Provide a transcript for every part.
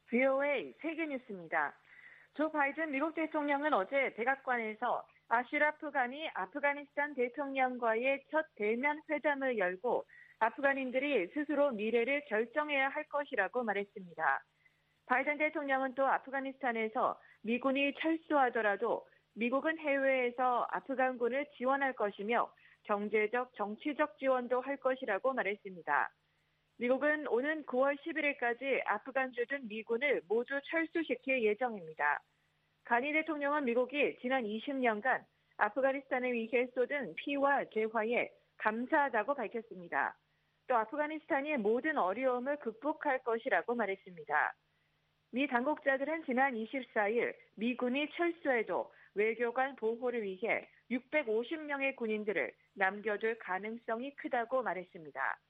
VOA 세계뉴스입니다. 조 바이든 미국 대통령은 어제 백악관에서 아슈라프 가니 아프가니스탄 대통령과의 첫 대면 회담을 열고 아프간인들이 스스로 미래를 결정해야 할 것이라고 말했습니다. 바이든 대통령은 또 아프가니스탄에서 미군이 철수하더라도 미국은 해외에서 아프간군을 지원할 것이며 경제적, 정치적 지원도 할 것이라고 말했습니다. 미국은 오는 9월 11일까지 아프간 주둔 미군을 모두 철수시킬 예정입니다. 가니 대통령은 미국이 지난 20년간 아프가니스탄을 위해 쏟은 피와 재화에 감사하다고 밝혔습니다. 또 아프가니스탄이 모든 어려움을 극복할 것이라고 말했습니다. 미 당국자들은 지난 24일 미군이 철수해도 외교관 보호를 위해 650명의 군인들을 남겨둘 가능성이 크다고 말했습니다.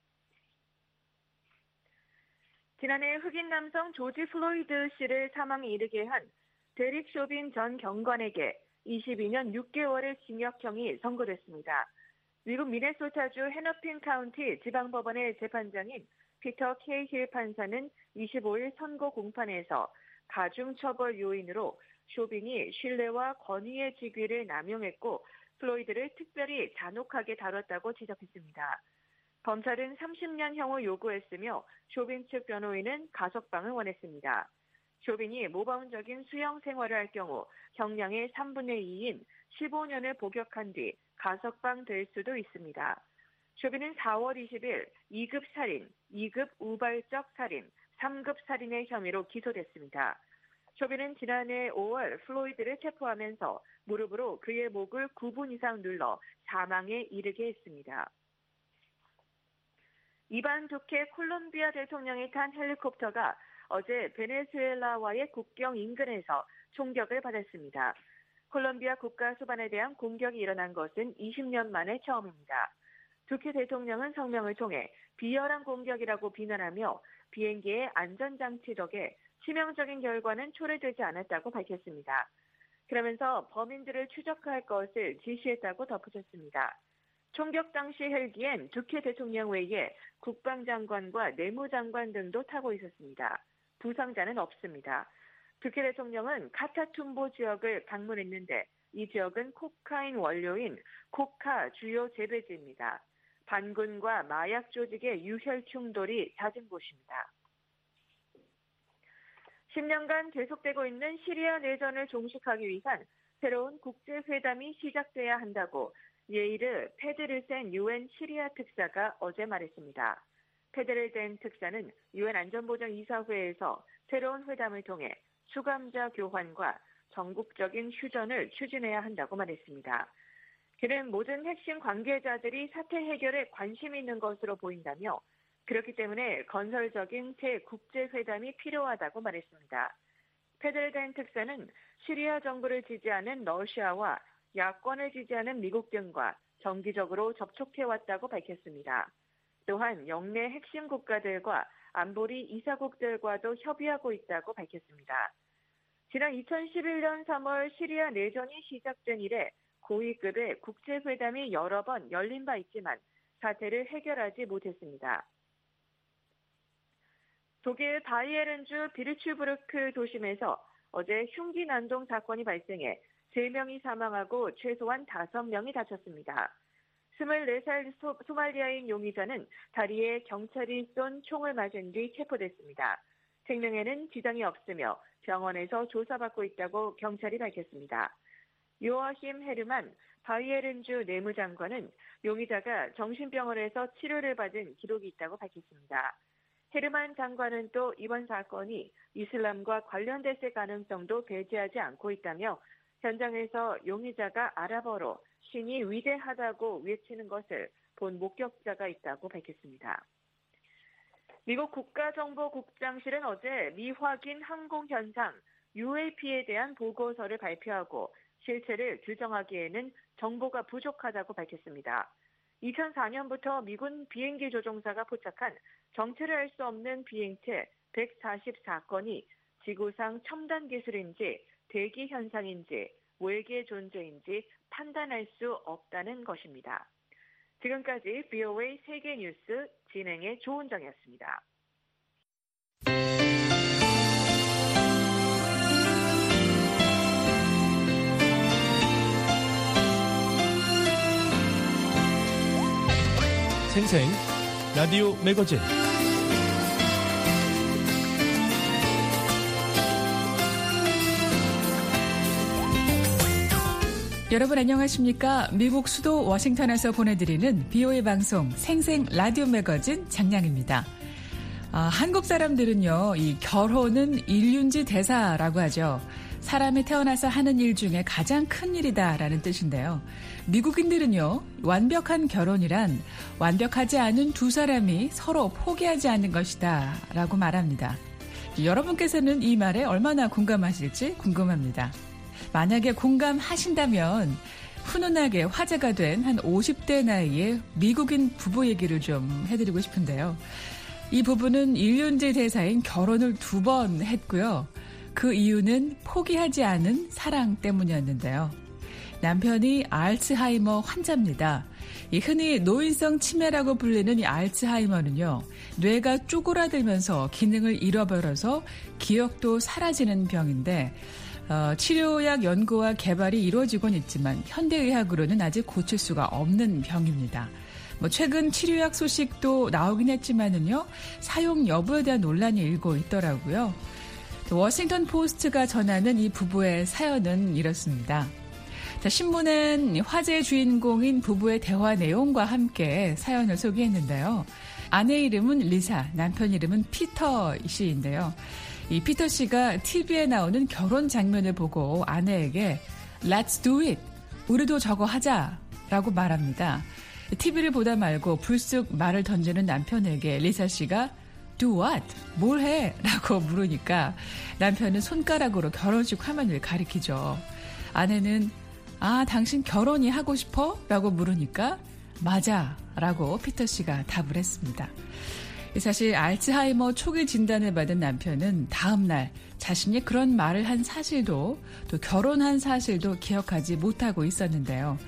지난해 흑인 남성 조지 플로이드 씨를 사망에 이르게 한 데릭 쇼빈 전 경관에게 22년 6개월의 징역형이 선고됐습니다. 미국 미네소타주 헤너핀 카운티 지방법원의 재판장인 피터 케이힐 판사는 25일 선고 공판에서 가중처벌 요인으로 쇼빈이 신뢰와 권위의 직위를 남용했고 플로이드를 특별히 잔혹하게 다뤘다고 지적했습니다. 검찰은 30년형을 요구했으며 쇼빈 측 변호인은 가석방을 원했습니다. 쇼빈이 모범적인 수용 생활을 할 경우 형량의 3분의 2인 15년을 복역한 뒤 가석방 될 수도 있습니다. 쇼빈은 4월 20일 2급 살인, 2급 우발적 살인, 3급 살인의 혐의로 기소됐습니다. 쇼빈은 지난해 5월 플로이드를 체포하면서 무릎으로 그의 목을 9분 이상 눌러 사망에 이르게 했습니다. 이반 두케 콜롬비아 대통령이 탄 헬리콥터가 어제 베네수엘라와의 국경 인근에서 총격을 받았습니다. 콜롬비아 국가 수반에 대한 공격이 일어난 것은 20년 만에 처음입니다. 두케 대통령은 성명을 통해 비열한 공격이라고 비난하며 비행기의 안전장치 덕에 치명적인 결과는 초래되지 않았다고 밝혔습니다. 그러면서 범인들을 추적할 것을 지시했다고 덧붙였습니다. 총격 당시 헬기엔 두케 대통령 외에 국방장관과 내무장관 등도 타고 있었습니다. 부상자는 없습니다. 두케 대통령은 카타툼보 지역을 방문했는데 이 지역은 코카인 원료인 코카 주요 재배지입니다. 반군과 마약 조직의 유혈 충돌이 잦은 곳입니다. 10년간 계속되고 있는 시리아 내전을 종식하기 위한 새로운 국제회담이 시작돼야 한다고 예이르 페드르센 유엔 시리아 특사가 어제 말했습니다. 페드르센 특사는 유엔 안전보장이사회에서 새로운 회담을 통해 수감자 교환과 전국적인 휴전을 추진해야 한다고 말했습니다. 그는 모든 핵심 관계자들이 사태 해결에 관심이 있는 것으로 보인다며 그렇기 때문에 건설적인 새 국제회담이 필요하다고 말했습니다. 페드르센 특사는 시리아 정부를 지지하는 러시아와 야권을 지지하는 미국 등과 정기적으로 접촉해왔다고 밝혔습니다. 또한 영내 핵심 국가들과 안보리 이사국들과도 협의하고 있다고 밝혔습니다. 지난 2011년 3월 시리아 내전이 시작된 이래 고위급의 국제회담이 여러 번 열린 바 있지만 사태를 해결하지 못했습니다. 독일 바이에른주 비르츠부르크 도심에서 어제 흉기 난동 사건이 발생해 3명이 사망하고 최소한 5명이 다쳤습니다. 24살 소말리아인 용의자는 다리에 경찰이 쏜 총을 맞은 뒤 체포됐습니다. 생명에는 지장이 없으며 병원에서 조사받고 있다고 경찰이 밝혔습니다. 요아힘 헤르만 바이에른주 내무장관은 용의자가 정신병원에서 치료를 받은 기록이 있다고 밝혔습니다. 헤르만 장관은 또 이번 사건이 이슬람과 관련됐을 가능성도 배제하지 않고 있다며 현장에서 용의자가 아랍어로 신이 위대하다고 외치는 것을 본 목격자가 있다고 밝혔습니다. 미국 국가정보국장실은 어제 미확인 항공 현상 UAP에 대한 보고서를 발표하고 실체를 규정하기에는 정보가 부족하다고 밝혔습니다. 2004년부터 미군 비행기 조종사가 포착한 정체를 알 수 없는 비행체 144건이 지구상 첨단 기술인지 대기 현상인지 외계 존재인지 판단할 수 없다는 것입니다. 지금까지 VOA 세계뉴스 진행의 조은정이었습니다. 생생 라디오 매거진. 여러분 안녕하십니까? 미국 수도 워싱턴에서 보내드리는 BOA 방송 생생 라디오 매거진 장량입니다. 한국 사람들은요, 이 결혼은 일륜지 대사라고 하죠. 사람이 태어나서 하는 일 중에 가장 큰 일이다라는 뜻인데요. 미국인들은요, 완벽한 결혼이란 완벽하지 않은 두 사람이 서로 포기하지 않는 것이다 라고 말합니다. 여러분께서는 이 말에 얼마나 공감하실지 궁금합니다. 만약에 공감하신다면 훈훈하게 화제가 된 한 50대 나이의 미국인 부부 얘기를 좀 해드리고 싶은데요. 이 부부는 일륜지 대사인 결혼을 2번 했고요. 그 이유는 포기하지 않은 사랑 때문이었는데요. 남편이 알츠하이머 환자입니다. 흔히 노인성 치매라고 불리는 이 알츠하이머는요, 뇌가 쪼그라들면서 기능을 잃어버려서 기억도 사라지는 병인데, 치료약 연구와 개발이 이루어지곤 있지만 현대의학으로는 아직 고칠 수가 없는 병입니다. 최근 치료약 소식도 나오긴 했지만은요, 사용 여부에 대한 논란이 일고 있더라고요. 워싱턴 포스트가 전하는 이 부부의 사연은 이렇습니다. 자, 신문은 화제의 주인공인 부부의 대화 내용과 함께 사연을 소개했는데요. 아내 이름은 리사, 남편 이름은 피터 씨인데요. 이 피터 씨가 TV에 나오는 결혼 장면을 보고 아내에게 Let's do it! 우리도 저거 하자! 라고 말합니다. TV를 보다 말고 불쑥 말을 던지는 남편에게 리사 씨가 Do what? 뭘 해? 라고 물으니까 남편은 손가락으로 결혼식 화면을 가리키죠. 아내는 당신 결혼이 하고 싶어? 라고 물으니까 맞아! 라고 피터 씨가 답을 했습니다. 사실 알츠하이머 초기 진단을 받은 남편은 다음 날 자신이 그런 말을 한 사실도 또 결혼한 사실도 기억하지 못하고 있었는데요.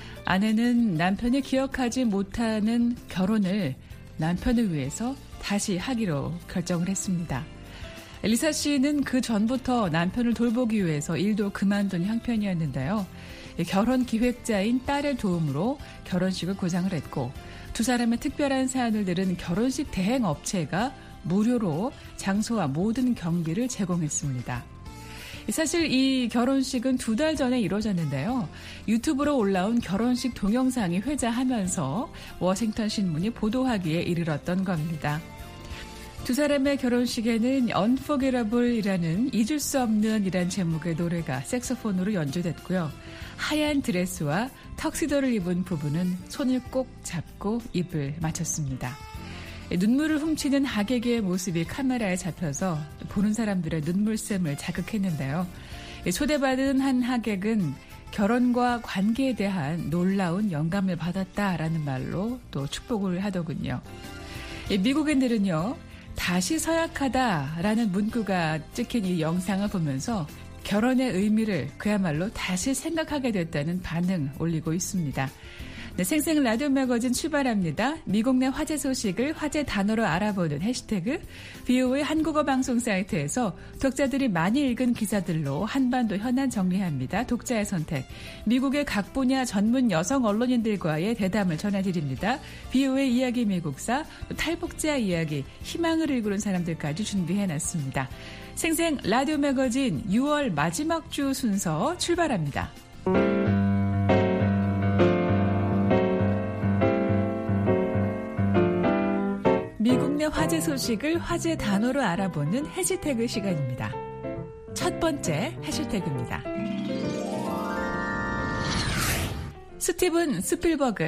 아내는 남편이 기억하지 못하는 결혼을 남편을 위해서 다시 하기로 결정을 했습니다. 리사 씨는 그 전부터 남편을 돌보기 위해서 일도 그만둔 형편이었는데요. 결혼 기획자인 딸의 도움으로 결혼식을 구상을 했고, 두 사람의 특별한 사연을 들은 결혼식 대행 업체가 무료로 장소와 모든 경비를 제공했습니다. 사실 이 결혼식은 2달 전에 이루어졌는데요. 유튜브로 올라온 결혼식 동영상이 회자하면서 워싱턴 신문이 보도하기에 이르렀던 겁니다. 두 사람의 결혼식에는 Unforgettable이라는 잊을 수 없는 이란 제목의 노래가 색소폰으로 연주됐고요. 하얀 드레스와 턱시도를 입은 부부는 손을 꼭 잡고 입을 맞췄습니다. 눈물을 훔치는 하객의 모습이 카메라에 잡혀서 보는 사람들의 눈물샘을 자극했는데요. 초대받은 한 하객은 결혼과 관계에 대한 놀라운 영감을 받았다라는 말로 또 축복을 하더군요. 미국인들은요, 다시 서약하다라는 문구가 찍힌 이 영상을 보면서 결혼의 의미를 그야말로 다시 생각하게 됐다는 반응 올리고 있습니다. 네, 생생 라디오 매거진 출발합니다. 미국 내 화제 소식을 화제 단어로 알아보는 해시태그 BOA 한국어 방송 사이트에서 독자들이 많이 읽은 기사들로 한반도 현안 정리합니다. 독자의 선택. 미국의 각 분야 전문 여성 언론인들과의 대담을 전해드립니다. BOA 이야기 미국사, 탈북자 이야기, 희망을 일구는 사람들까지 준비해놨습니다. 생생 라디오 매거진 6월 마지막 주 순서 출발합니다. 미국 내 화제 소식을 화제 단어로 알아보는 해시태그 시간입니다. 첫 번째 해시태그입니다. 스티븐 스필버그,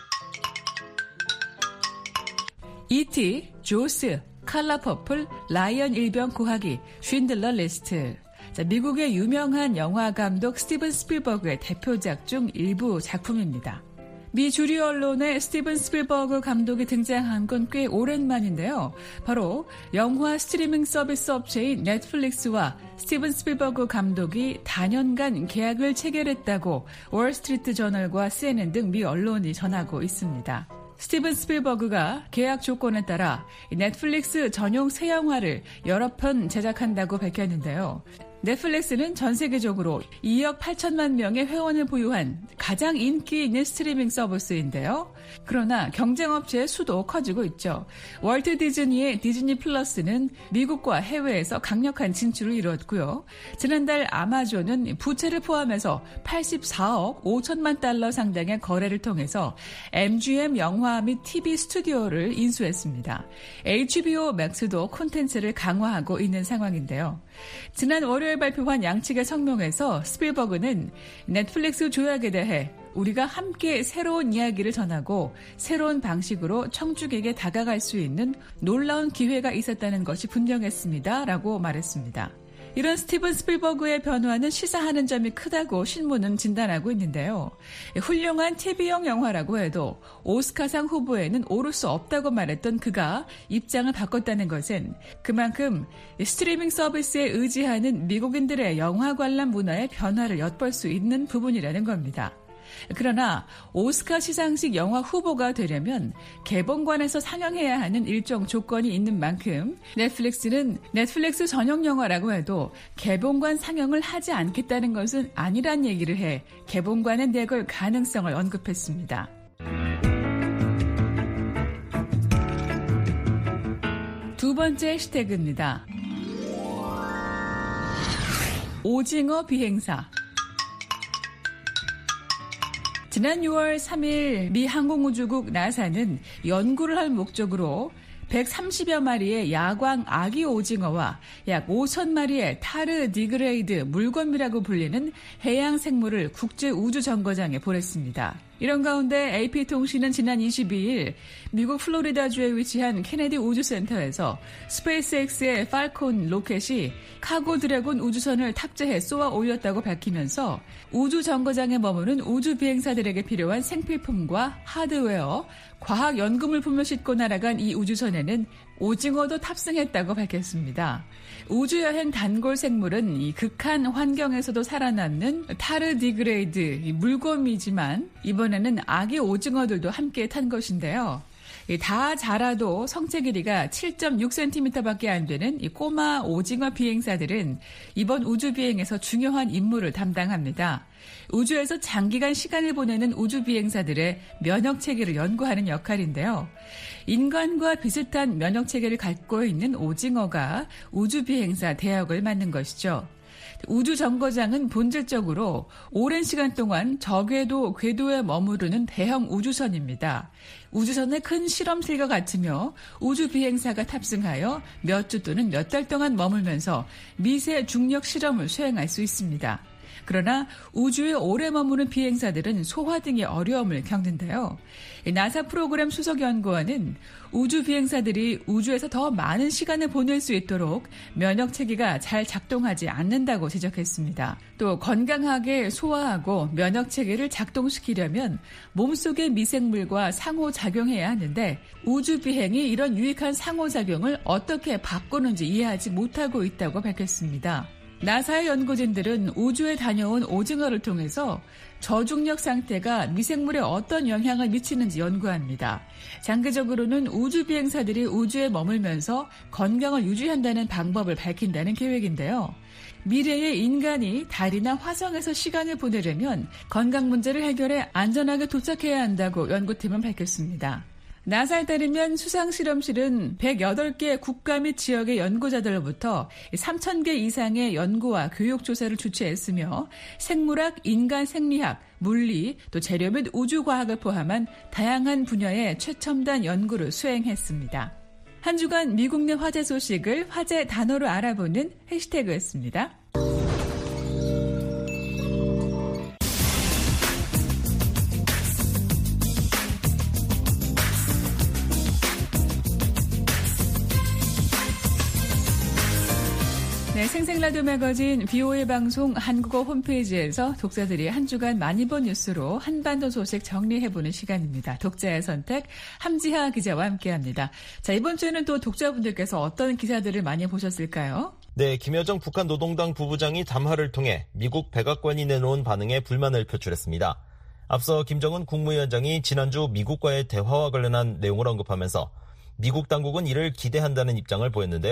E.T., 조스, 칼라 퍼플, 라이언 일병 구하기, 쉰들러 리스트. 자, 미국의 유명한 영화 감독 스티븐 스필버그의 대표작 중 일부 작품입니다. 미 주류 언론에 스티븐 스필버그 감독이 등장한 건 꽤 오랜만인데요. 바로 영화 스트리밍 서비스 업체인 넷플릭스와 스티븐 스필버그 감독이 다년간 계약을 체결했다고 월스트리트 저널과 CNN 등 미 언론이 전하고 있습니다. 스티븐 스필버그가 계약 조건에 따라 넷플릭스 전용 새 영화를 여러 편 제작한다고 밝혔는데요. 넷플릭스는 전 세계적으로 2억 8천만 명의 회원을 보유한 가장 인기 있는 스트리밍 서비스인데요. 그러나 경쟁업체의 수도 커지고 있죠. 월트 디즈니의 디즈니 플러스는 미국과 해외에서 강력한 진출을 이루었고요. 지난달 아마존은 부채를 포함해서 84억 5천만 달러 상당의 거래를 통해서 MGM 영화 및 TV 스튜디오를 인수했습니다. HBO 맥스도 콘텐츠를 강화하고 있는 상황인데요. 지난 월요일 발표한 양측의 성명에서 스필버그는 넷플릭스 조약에 대해 우리가 함께 새로운 이야기를 전하고 새로운 방식으로 청중에게 다가갈 수 있는 놀라운 기회가 있었다는 것이 분명했습니다. 라고 말했습니다. 이런 스티븐 스필버그의 변화는 시사하는 점이 크다고 신문은 진단하고 있는데요. 훌륭한 TV용 영화라고 해도 오스카상 후보에는 오를 수 없다고 말했던 그가 입장을 바꿨다는 것은 그만큼 스트리밍 서비스에 의지하는 미국인들의 영화 관람 문화의 변화를 엿볼 수 있는 부분이라는 겁니다. 그러나 오스카 시상식 영화 후보가 되려면 개봉관에서 상영해야 하는 일정 조건이 있는 만큼 넷플릭스는 넷플릭스 전용 영화라고 해도 개봉관 상영을 하지 않겠다는 것은 아니란 얘기를 해 개봉관에 내걸 가능성을 언급했습니다. 두 번째 해시태그입니다. 오징어 비행사. 지난 6월 3일 미 항공우주국 나사는 연구를 할 목적으로 130여 마리의 야광 아기 오징어와 약 5천 마리의 타르디그레이드 물거미라고 불리는 해양 생물을 국제우주정거장에 보냈습니다. 이런 가운데 AP통신은 지난 22일 미국 플로리다주에 위치한 케네디 우주센터에서 스페이스X의 팔콘 로켓이 카고 드래곤 우주선을 탑재해 쏘아 올렸다고 밝히면서 우주정거장에 머무는 우주비행사들에게 필요한 생필품과 하드웨어, 과학 연구물품을 싣고 날아간 이 우주선에는 오징어도 탑승했다고 밝혔습니다. 우주여행 단골 생물은 이 극한 환경에서도 살아남는 타르디그레이드 물곰이지만 이번에는 아기 오징어들도 함께 탄 것인데요. 다 자라도 성체 길이가 7.6cm밖에 안 되는 이 꼬마 오징어 비행사들은 이번 우주 비행에서 중요한 임무를 담당합니다. 우주에서 장기간 시간을 보내는 우주 비행사들의 면역 체계를 연구하는 역할인데요. 인간과 비슷한 면역 체계를 갖고 있는 오징어가 우주 비행사 대역을 맡는 것이죠. 우주 정거장은 본질적으로 오랜 시간 동안 저궤도, 궤도에 머무르는 대형 우주선입니다. 우주선의 큰 실험실과 같으며 우주 비행사가 탑승하여 몇 주 또는 몇 달 동안 머물면서 미세 중력 실험을 수행할 수 있습니다. 그러나 우주에 오래 머무는 비행사들은 소화 등의 어려움을 겪는데요. 나사 프로그램 수석연구원은 우주 비행사들이 우주에서 더 많은 시간을 보낼 수 있도록 면역 체계가 잘 작동하지 않는다고 지적했습니다. 또 건강하게 소화하고 면역 체계를 작동시키려면 몸속의 미생물과 상호작용해야 하는데 우주 비행이 이런 유익한 상호작용을 어떻게 바꾸는지 이해하지 못하고 있다고 밝혔습니다. 나사의 연구진들은 우주에 다녀온 오징어를 통해서 저중력 상태가 미생물에 어떤 영향을 미치는지 연구합니다. 장기적으로는 우주 비행사들이 우주에 머물면서 건강을 유지한다는 방법을 밝힌다는 계획인데요. 미래의 인간이 달이나 화성에서 시간을 보내려면 건강 문제를 해결해 안전하게 도착해야 한다고 연구팀은 밝혔습니다. 나사에 따르면 수상실험실은 108개 국가 및 지역의 연구자들로부터 3,000개 이상의 연구와 교육조사를 주최했으며 생물학, 인간 생리학, 물리, 또 재료 및 우주과학을 포함한 다양한 분야의 최첨단 연구를 수행했습니다. 한 주간 미국 내 화제 소식을 화제 단어로 알아보는 해시태그였습니다. 네, 생생라디오 매거진 BOA 방송 한국어 홈페이지에서 독자들이 한 주간 많이 본 뉴스로 한반도 소식 정리해보는 시간입니다. 독자의 선택 함지하 기자와 함께합니다. 자, 이번 주에는 또 독자분들께서 어떤 기사들을 많이 보셨을까요? 네, 김여정 북한 노동당 부부장이 담화를 통해 미국 백악관이 내놓은 반응에 불만을 표출했습니다. 앞서 김정은 국무위원장이 지난주 미국과의 대화와 관련한 내용을 언급하면서 미국 당국은 이를 기대한다는 입장을 보였는데요.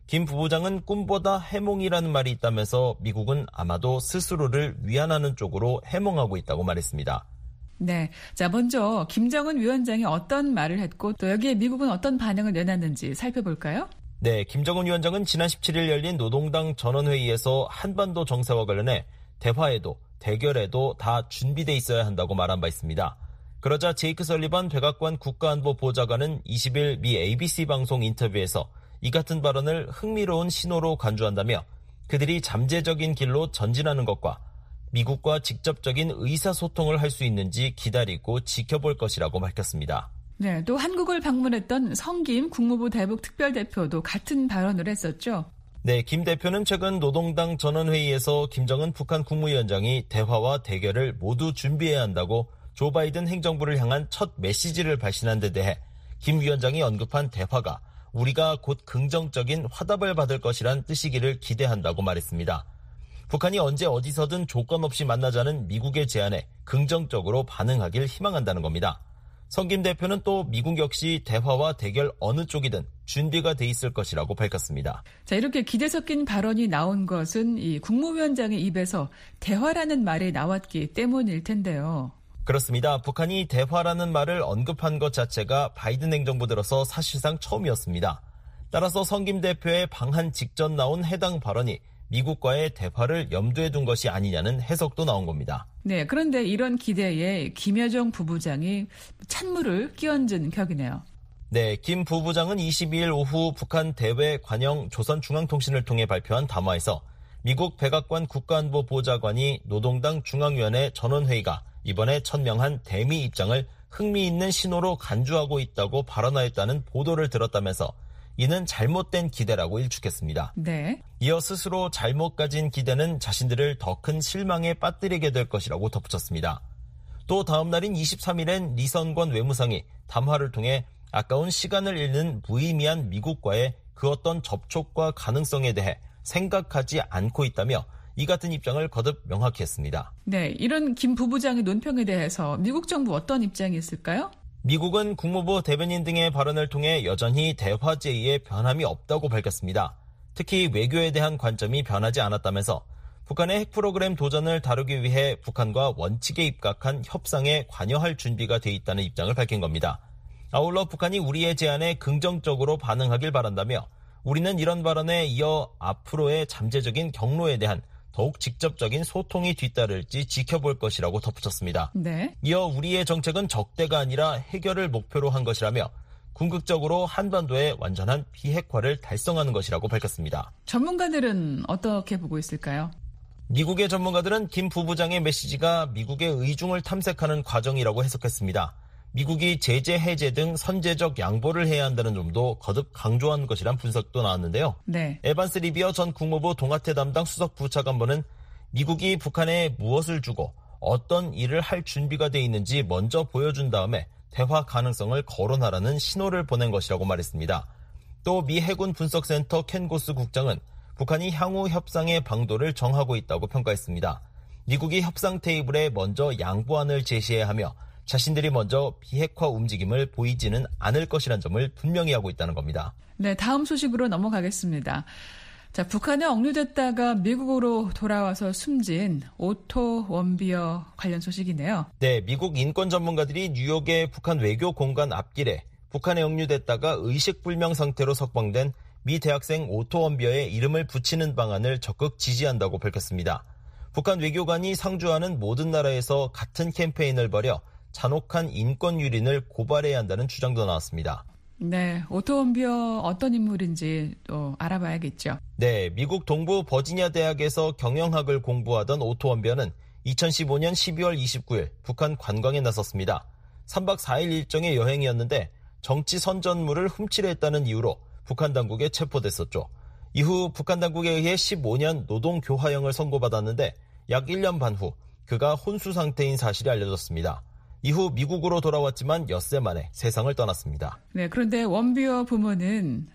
김 부부장은 꿈보다 해몽이라는 말이 있다면서 미국은 아마도 스스로를 위안하는 쪽으로 해몽하고 있다고 말했습니다. 네. 자, 먼저 김정은 위원장이 어떤 말을 했고 또 여기에 미국은 어떤 반응을 내놨는지 살펴볼까요? 네, 김정은 위원장은 지난 17일 열린 노동당 전원회의에서 한반도 정세와 관련해 대화에도 대결에도 다 준비돼 있어야 한다고 말한 바 있습니다. 그러자 제이크 설리반 백악관 국가안보보좌관은 20일 미 ABC 방송 인터뷰에서 이 같은 발언을 흥미로운 신호로 간주한다며 그들이 잠재적인 길로 전진하는 것과 미국과 직접적인 의사소통을 할 수 있는지 기다리고 지켜볼 것이라고 밝혔습니다. 네, 또 한국을 방문했던 성김 국무부 대북 특별대표도 같은 발언을 했었죠. 네, 김 대표는 최근 노동당 전원회의에서 김정은 북한 국무위원장이 대화와 대결을 모두 준비해야 한다고 조 바이든 행정부를 향한 첫 메시지를 발신한 데 대해 김 위원장이 언급한 대화가 우리가 곧 긍정적인 화답을 받을 것이란 뜻이기를 기대한다고 말했습니다. 북한이 언제 어디서든 조건 없이 만나자는 미국의 제안에 긍정적으로 반응하길 희망한다는 겁니다. 성김 대표는 또 미국 역시 대화와 대결 어느 쪽이든 준비가 돼 있을 것이라고 밝혔습니다. 자, 이렇게 기대 섞인 발언이 나온 것은 이 국무위원장의 입에서 대화라는 말이 나왔기 때문일 텐데요. 그렇습니다. 북한이 대화라는 말을 언급한 것 자체가 바이든 행정부 들어서 사실상 처음이었습니다. 따라서 성김 대표의 방한 직전 나온 해당 발언이 미국과의 대화를 염두에 둔 것이 아니냐는 해석도 나온 겁니다. 네, 그런데 이런 기대에 김여정 부부장이 찬물을 끼얹은 격이네요. 네, 김 부부장은 22일 오후 북한 대외 관영 조선중앙통신을 통해 발표한 담화에서 미국 백악관 국가안보보좌관이 노동당 중앙위원회 전원회의가 이번에 천명한 대미 입장을 흥미있는 신호로 간주하고 있다고 발언하였다는 보도를 들었다면서 이는 잘못된 기대라고 일축했습니다. 네. 이어 스스로 잘못 가진 기대는 자신들을 더 큰 실망에 빠뜨리게 될 것이라고 덧붙였습니다. 또 다음 날인 23일엔 리선권 외무상이 담화를 통해 아까운 시간을 잃는 무의미한 미국과의 그 어떤 접촉과 가능성에 대해 생각하지 않고 있다며 이 같은 입장을 거듭 명확히 했습니다. 네, 이런 김 부부장의 논평에 대해서 미국 정부 어떤 입장이 있을까요? 미국은 국무부 대변인 등의 발언을 통해 여전히 대화 제의에 변함이 없다고 밝혔습니다. 특히 외교에 대한 관점이 변하지 않았다면서 북한의 핵 프로그램 도전을 다루기 위해 북한과 원칙에 입각한 협상에 관여할 준비가 돼 있다는 입장을 밝힌 겁니다. 아울러 북한이 우리의 제안에 긍정적으로 반응하길 바란다며 우리는 이런 발언에 이어 앞으로의 잠재적인 경로에 대한 더욱 직접적인 소통이 뒤따를지 지켜볼 것이라고 덧붙였습니다. 네. 이어 우리의 정책은 적대가 아니라 해결을 목표로 한 것이라며 궁극적으로 한반도의 완전한 비핵화를 달성하는 것이라고 밝혔습니다. 전문가들은 어떻게 보고 있을까요? 미국의 전문가들은 김 부부장의 메시지가 미국의 의중을 탐색하는 과정이라고 해석했습니다. 미국이 제재 해제 등 선제적 양보를 해야 한다는 점도 거듭 강조한 것이란 분석도 나왔는데요. 네. 에반스 리비어 전 국무부 동아태 담당 수석 부차관보는 미국이 북한에 무엇을 주고 어떤 일을 할 준비가 돼 있는지 먼저 보여준 다음에 대화 가능성을 거론하라는 신호를 보낸 것이라고 말했습니다. 또 미 해군 분석센터 켄 고스 국장은 북한이 향후 협상의 방도를 정하고 있다고 평가했습니다. 미국이 협상 테이블에 먼저 양보안을 제시해야 하며 자신들이 먼저 비핵화 움직임을 보이지는 않을 것이라는 점을 분명히 하고 있다는 겁니다. 네, 다음 소식으로 넘어가겠습니다. 자, 북한에 억류됐다가 미국으로 돌아와서 숨진 오토 원비어 관련 소식이네요. 네, 미국 인권 전문가들이 뉴욕의 북한 외교 공간 앞길에 북한에 억류됐다가 의식불명 상태로 석방된 미 대학생 오토 원비어의 이름을 붙이는 방안을 적극 지지한다고 밝혔습니다. 북한 외교관이 상주하는 모든 나라에서 같은 캠페인을 벌여 잔혹한 인권 유린을 고발해야 한다는 주장도 나왔습니다. 네, 오토 원비어 어떤 인물인지 또 알아봐야겠죠. 네, 미국 동부 버지니아 대학에서 경영학을 공부하던 오토 원비어는 2015년 12월 29일 북한 관광에 나섰습니다. 3박 4일 일정의 여행이었는데 정치 선전물을 훔치려 했다는 이유로 북한 당국에 체포됐었죠. 이후 북한 당국에 의해 15년 노동교화형을 선고받았는데 약 1년 반 후 그가 혼수 상태인 사실이 알려졌습니다. 이후 미국으로 돌아왔지만 엿새 만에 세상을 떠났습니다. 네, 그런데 원비어 부모는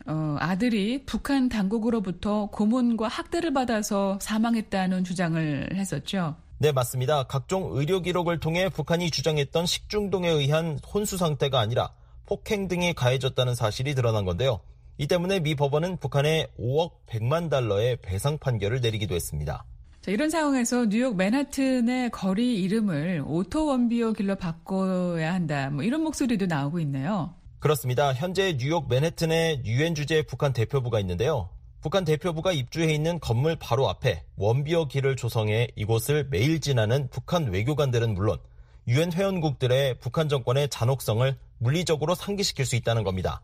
아들이 북한 당국으로부터 고문과 학대를 받아서 사망했다는 주장을 했었죠. 네, 맞습니다. 각종 의료 기록을 통해 북한이 주장했던 식중독에 의한 혼수 상태가 아니라 폭행 등이 가해졌다는 사실이 드러난 건데요. 이 때문에 미 법원은 북한에 5억 100만 달러의 배상 판결을 내리기도 했습니다. 자, 이런 상황에서 뉴욕 맨하튼의 거리 이름을 오토 원비어 길로 바꿔야 한다. 이런 목소리도 나오고 있네요. 그렇습니다. 현재 뉴욕 맨해튼에 유엔 주재 북한 대표부가 있는데요. 북한 대표부가 입주해 있는 건물 바로 앞에 원비어 길을 조성해 이곳을 매일 지나는 북한 외교관들은 물론 유엔 회원국들의 북한 정권의 잔혹성을 물리적으로 상기시킬 수 있다는 겁니다.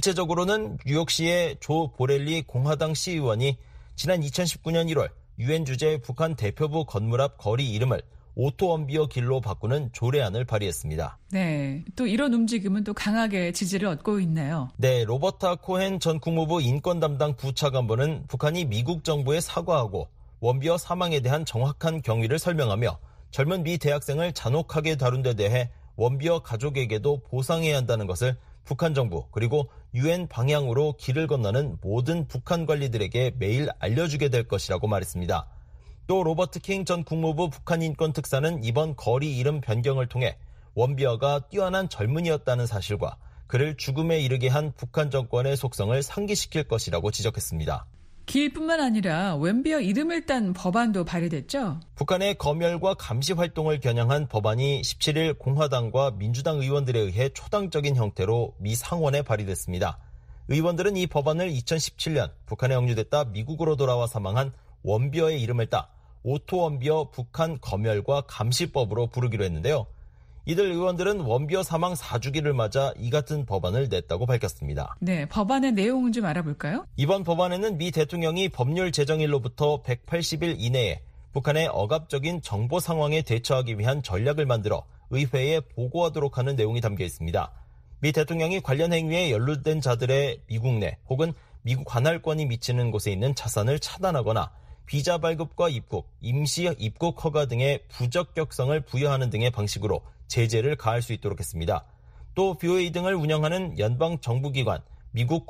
구체적으로는 뉴욕시의 조 보렐리 공화당 시의원이 지난 2019년 1월 유엔 주재 북한 대표부 건물 앞 거리 이름을 오토 원비어 길로 바꾸는 조례안을 발의했습니다. 네, 또 이런 움직임은 또 강하게 지지를 얻고 있네요. 네, 로버타 코헨 전 국무부 인권 담당 부차관보는 북한이 미국 정부에 사과하고 원비어 사망에 대한 정확한 경위를 설명하며 젊은 미 대학생을 잔혹하게 다룬 데 대해 원비어 가족에게도 보상해야 한다는 것을 북한 정부 그리고 유엔 방향으로 길을 건너는 모든 북한 관리들에게 매일 알려주게 될 것이라고 말했습니다. 또 로버트 킹 전 국무부 북한 인권 특사는 이번 거리 이름 변경을 통해 원비어가 뛰어난 젊은이였다는 사실과 그를 죽음에 이르게 한 북한 정권의 속성을 상기시킬 것이라고 지적했습니다. 길뿐만 아니라 원비어 이름을 딴 법안도 발의됐죠? 북한의 검열과 감시 활동을 겨냥한 법안이 17일 공화당과 민주당 의원들에 의해 초당적인 형태로 미 상원에 발의됐습니다. 의원들은 이 법안을 2017년 북한에 억류됐다 미국으로 돌아와 사망한 원비어의 이름을 따 오토 원비어 북한 검열과 감시법으로 부르기로 했는데요. 이들 의원들은 원비어 사망 4주기를 맞아 이 같은 법안을 냈다고 밝혔습니다. 네, 법안의 내용은 좀 알아볼까요? 이번 법안에는 미 대통령이 법률 제정일로부터 180일 이내에 북한의 억압적인 정보 상황에 대처하기 위한 전략을 만들어 의회에 보고하도록 하는 내용이 담겨 있습니다. 미 대통령이 관련 행위에 연루된 자들의 미국 내 혹은 미국 관할권이 미치는 곳에 있는 자산을 차단하거나 비자 발급과 입국, 임시 입국 허가 등의 부적격성을 부여하는 등의 방식으로 제재를 가할 수 있도록 했습니다. 또 BOA 등을 운영하는 연방정부기관, 미국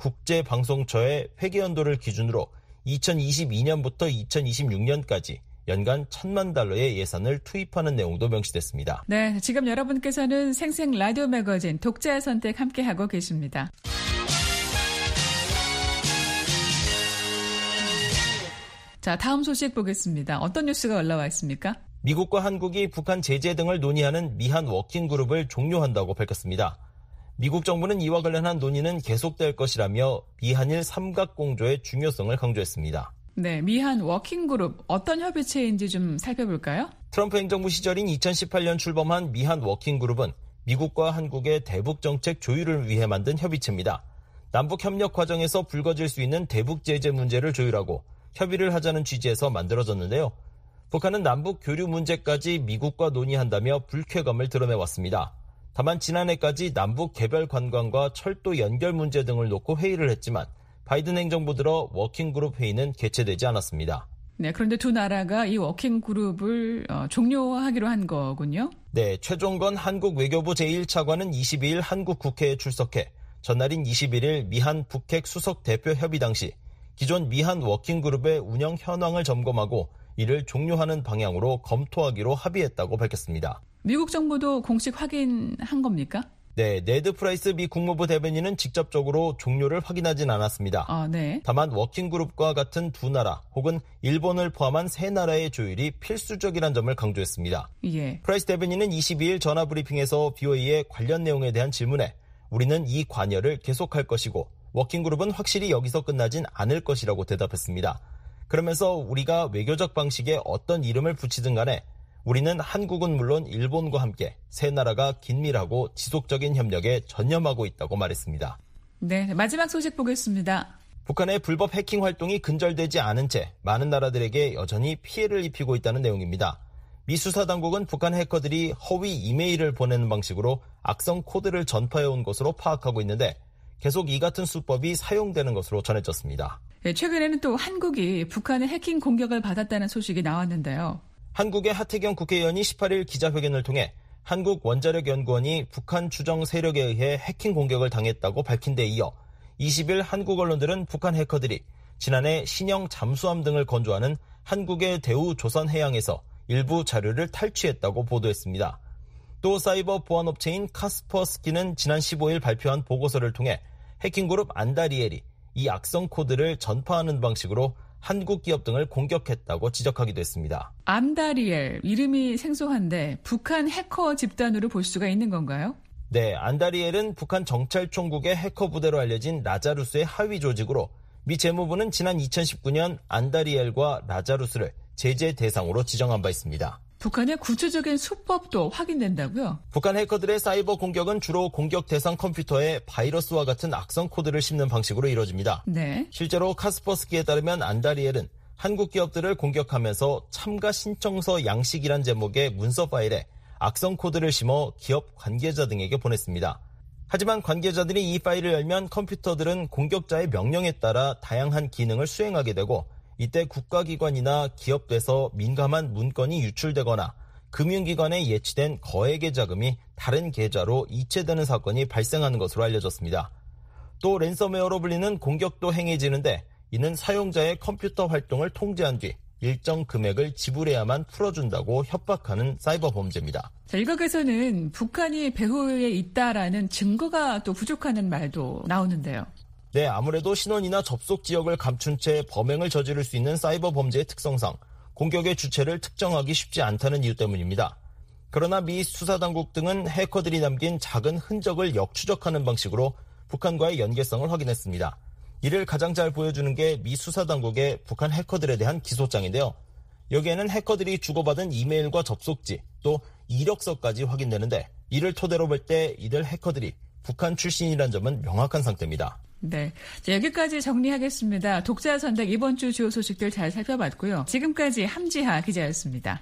국제방송처의 회계연도를 기준으로 2022년부터 2026년까지 연간 1,000만 달러의 예산을 투입하는 내용도 명시됐습니다. 네, 지금 여러분께서는 생생 라디오 매거진 독자의 선택 함께하고 계십니다. 자, 다음 소식 보겠습니다. 어떤 뉴스가 올라와 있습니까? 미국과 한국이 북한 제재 등을 논의하는 미한 워킹그룹을 종료한다고 밝혔습니다. 미국 정부는 이와 관련한 논의는 계속될 것이라며 미한일 삼각공조의 중요성을 강조했습니다. 네, 미한 워킹그룹 어떤 협의체인지 좀 살펴볼까요? 트럼프 행정부 시절인 2018년 출범한 미한 워킹그룹은 미국과 한국의 대북 정책 조율을 위해 만든 협의체입니다. 남북 협력 과정에서 불거질 수 있는 대북 제재 문제를 조율하고 협의를 하자는 취지에서 만들어졌는데요. 북한은 남북 교류 문제까지 미국과 논의한다며 불쾌감을 드러내왔습니다. 다만 지난해까지 남북 개별 관광과 철도 연결 문제 등을 놓고 회의를 했지만 바이든 행정부 들어 워킹그룹 회의는 개최되지 않았습니다. 네, 그런데 두 나라가 이 워킹그룹을 종료하기로 한 거군요. 네, 최종건 한국 외교부 제1차관은 22일 한국 국회에 출석해 전날인 21일 미한 북핵 수석 대표 협의 당시 기존 미한 워킹그룹의 운영 현황을 점검하고 이를 종료하는 방향으로 검토하기로 합의했다고 밝혔습니다. 미국 정부도 공식 확인한 겁니까? 네, 네드 프라이스 미 국무부 대변인은 직접적으로 종료를 확인하진 않았습니다. 네. 다만 워킹그룹과 같은 두 나라 혹은 일본을 포함한 세 나라의 조율이 필수적이라는 점을 강조했습니다. 예. 프라이스 대변인은 22일 전화 브리핑에서 BOA의 관련 내용에 대한 질문에 우리는 이 관여를 계속할 것이고 워킹그룹은 확실히 여기서 끝나진 않을 것이라고 대답했습니다. 그러면서 우리가 외교적 방식에 어떤 이름을 붙이든 간에 우리는 한국은 물론 일본과 함께 세 나라가 긴밀하고 지속적인 협력에 전념하고 있다고 말했습니다. 네, 마지막 소식 보겠습니다. 북한의 불법 해킹 활동이 근절되지 않은 채 많은 나라들에게 여전히 피해를 입히고 있다는 내용입니다. 미 수사당국은 북한 해커들이 허위 이메일을 보내는 방식으로 악성 코드를 전파해온 것으로 파악하고 있는데 계속 이 같은 수법이 사용되는 것으로 전해졌습니다. 네, 최근에는 또 한국이 북한의 해킹 공격을 받았다는 소식이 나왔는데요. 한국의 하태경 국회의원이 18일 기자회견을 통해 한국원자력연구원이 북한 추정 세력에 의해 해킹 공격을 당했다고 밝힌 데 이어 20일 한국 언론들은 북한 해커들이 지난해 신형 잠수함 등을 건조하는 한국의 대우 조선해양에서 일부 자료를 탈취했다고 보도했습니다. 또 사이버 보안업체인 카스퍼스키는 지난 15일 발표한 보고서를 통해 해킹그룹 안다리엘이 이 악성 코드를 전파하는 방식으로 한국 기업 등을 공격했다고 지적하기도 했습니다. 암다리엘, 이름이 생소한데 북한 해커 집단으로 볼 수가 있는 건가요? 네, 안다리엘은 북한 정찰총국의 해커 부대로 알려진 라자루스의 하위 조직으로 미 재무부는 지난 2019년 안다리엘과 라자루스를 제재 대상으로 지정한 바 있습니다. 북한의 구체적인 수법도 확인된다고요? 북한 해커들의 사이버 공격은 주로 공격 대상 컴퓨터에 바이러스와 같은 악성 코드를 심는 방식으로 이루어집니다. 네. 실제로 카스퍼스키에 따르면 안다리엘은 한국 기업들을 공격하면서 참가 신청서 양식이란 제목의 문서 파일에 악성 코드를 심어 기업 관계자 등에게 보냈습니다. 하지만 관계자들이 이 파일을 열면 컴퓨터들은 공격자의 명령에 따라 다양한 기능을 수행하게 되고 이때 국가기관이나 기업에서 민감한 문건이 유출되거나 금융기관에 예치된 거액의 자금이 다른 계좌로 이체되는 사건이 발생하는 것으로 알려졌습니다. 또 랜섬웨어로 불리는 공격도 행해지는데 이는 사용자의 컴퓨터 활동을 통제한 뒤 일정 금액을 지불해야만 풀어준다고 협박하는 사이버 범죄입니다. 자, 일각에서는 북한이 배후에 있다라는 증거가 또 부족하는 말도 나오는데요. 네, 아무래도 신원이나 접속 지역을 감춘 채 범행을 저지를 수 있는 사이버 범죄의 특성상 공격의 주체를 특정하기 쉽지 않다는 이유 때문입니다. 그러나 미 수사당국 등은 해커들이 남긴 작은 흔적을 역추적하는 방식으로 북한과의 연계성을 확인했습니다. 이를 가장 잘 보여주는 게 미 수사당국의 북한 해커들에 대한 기소장인데요. 여기에는 해커들이 주고받은 이메일과 접속지, 또 이력서까지 확인되는데 이를 토대로 볼 때 이들 해커들이 북한 출신이란 점은 명확한 상태입니다. 네, 자, 여기까지 정리하겠습니다. 독자 선택 이번 주 주요 소식들 잘 살펴봤고요. 지금까지 함지하 기자였습니다.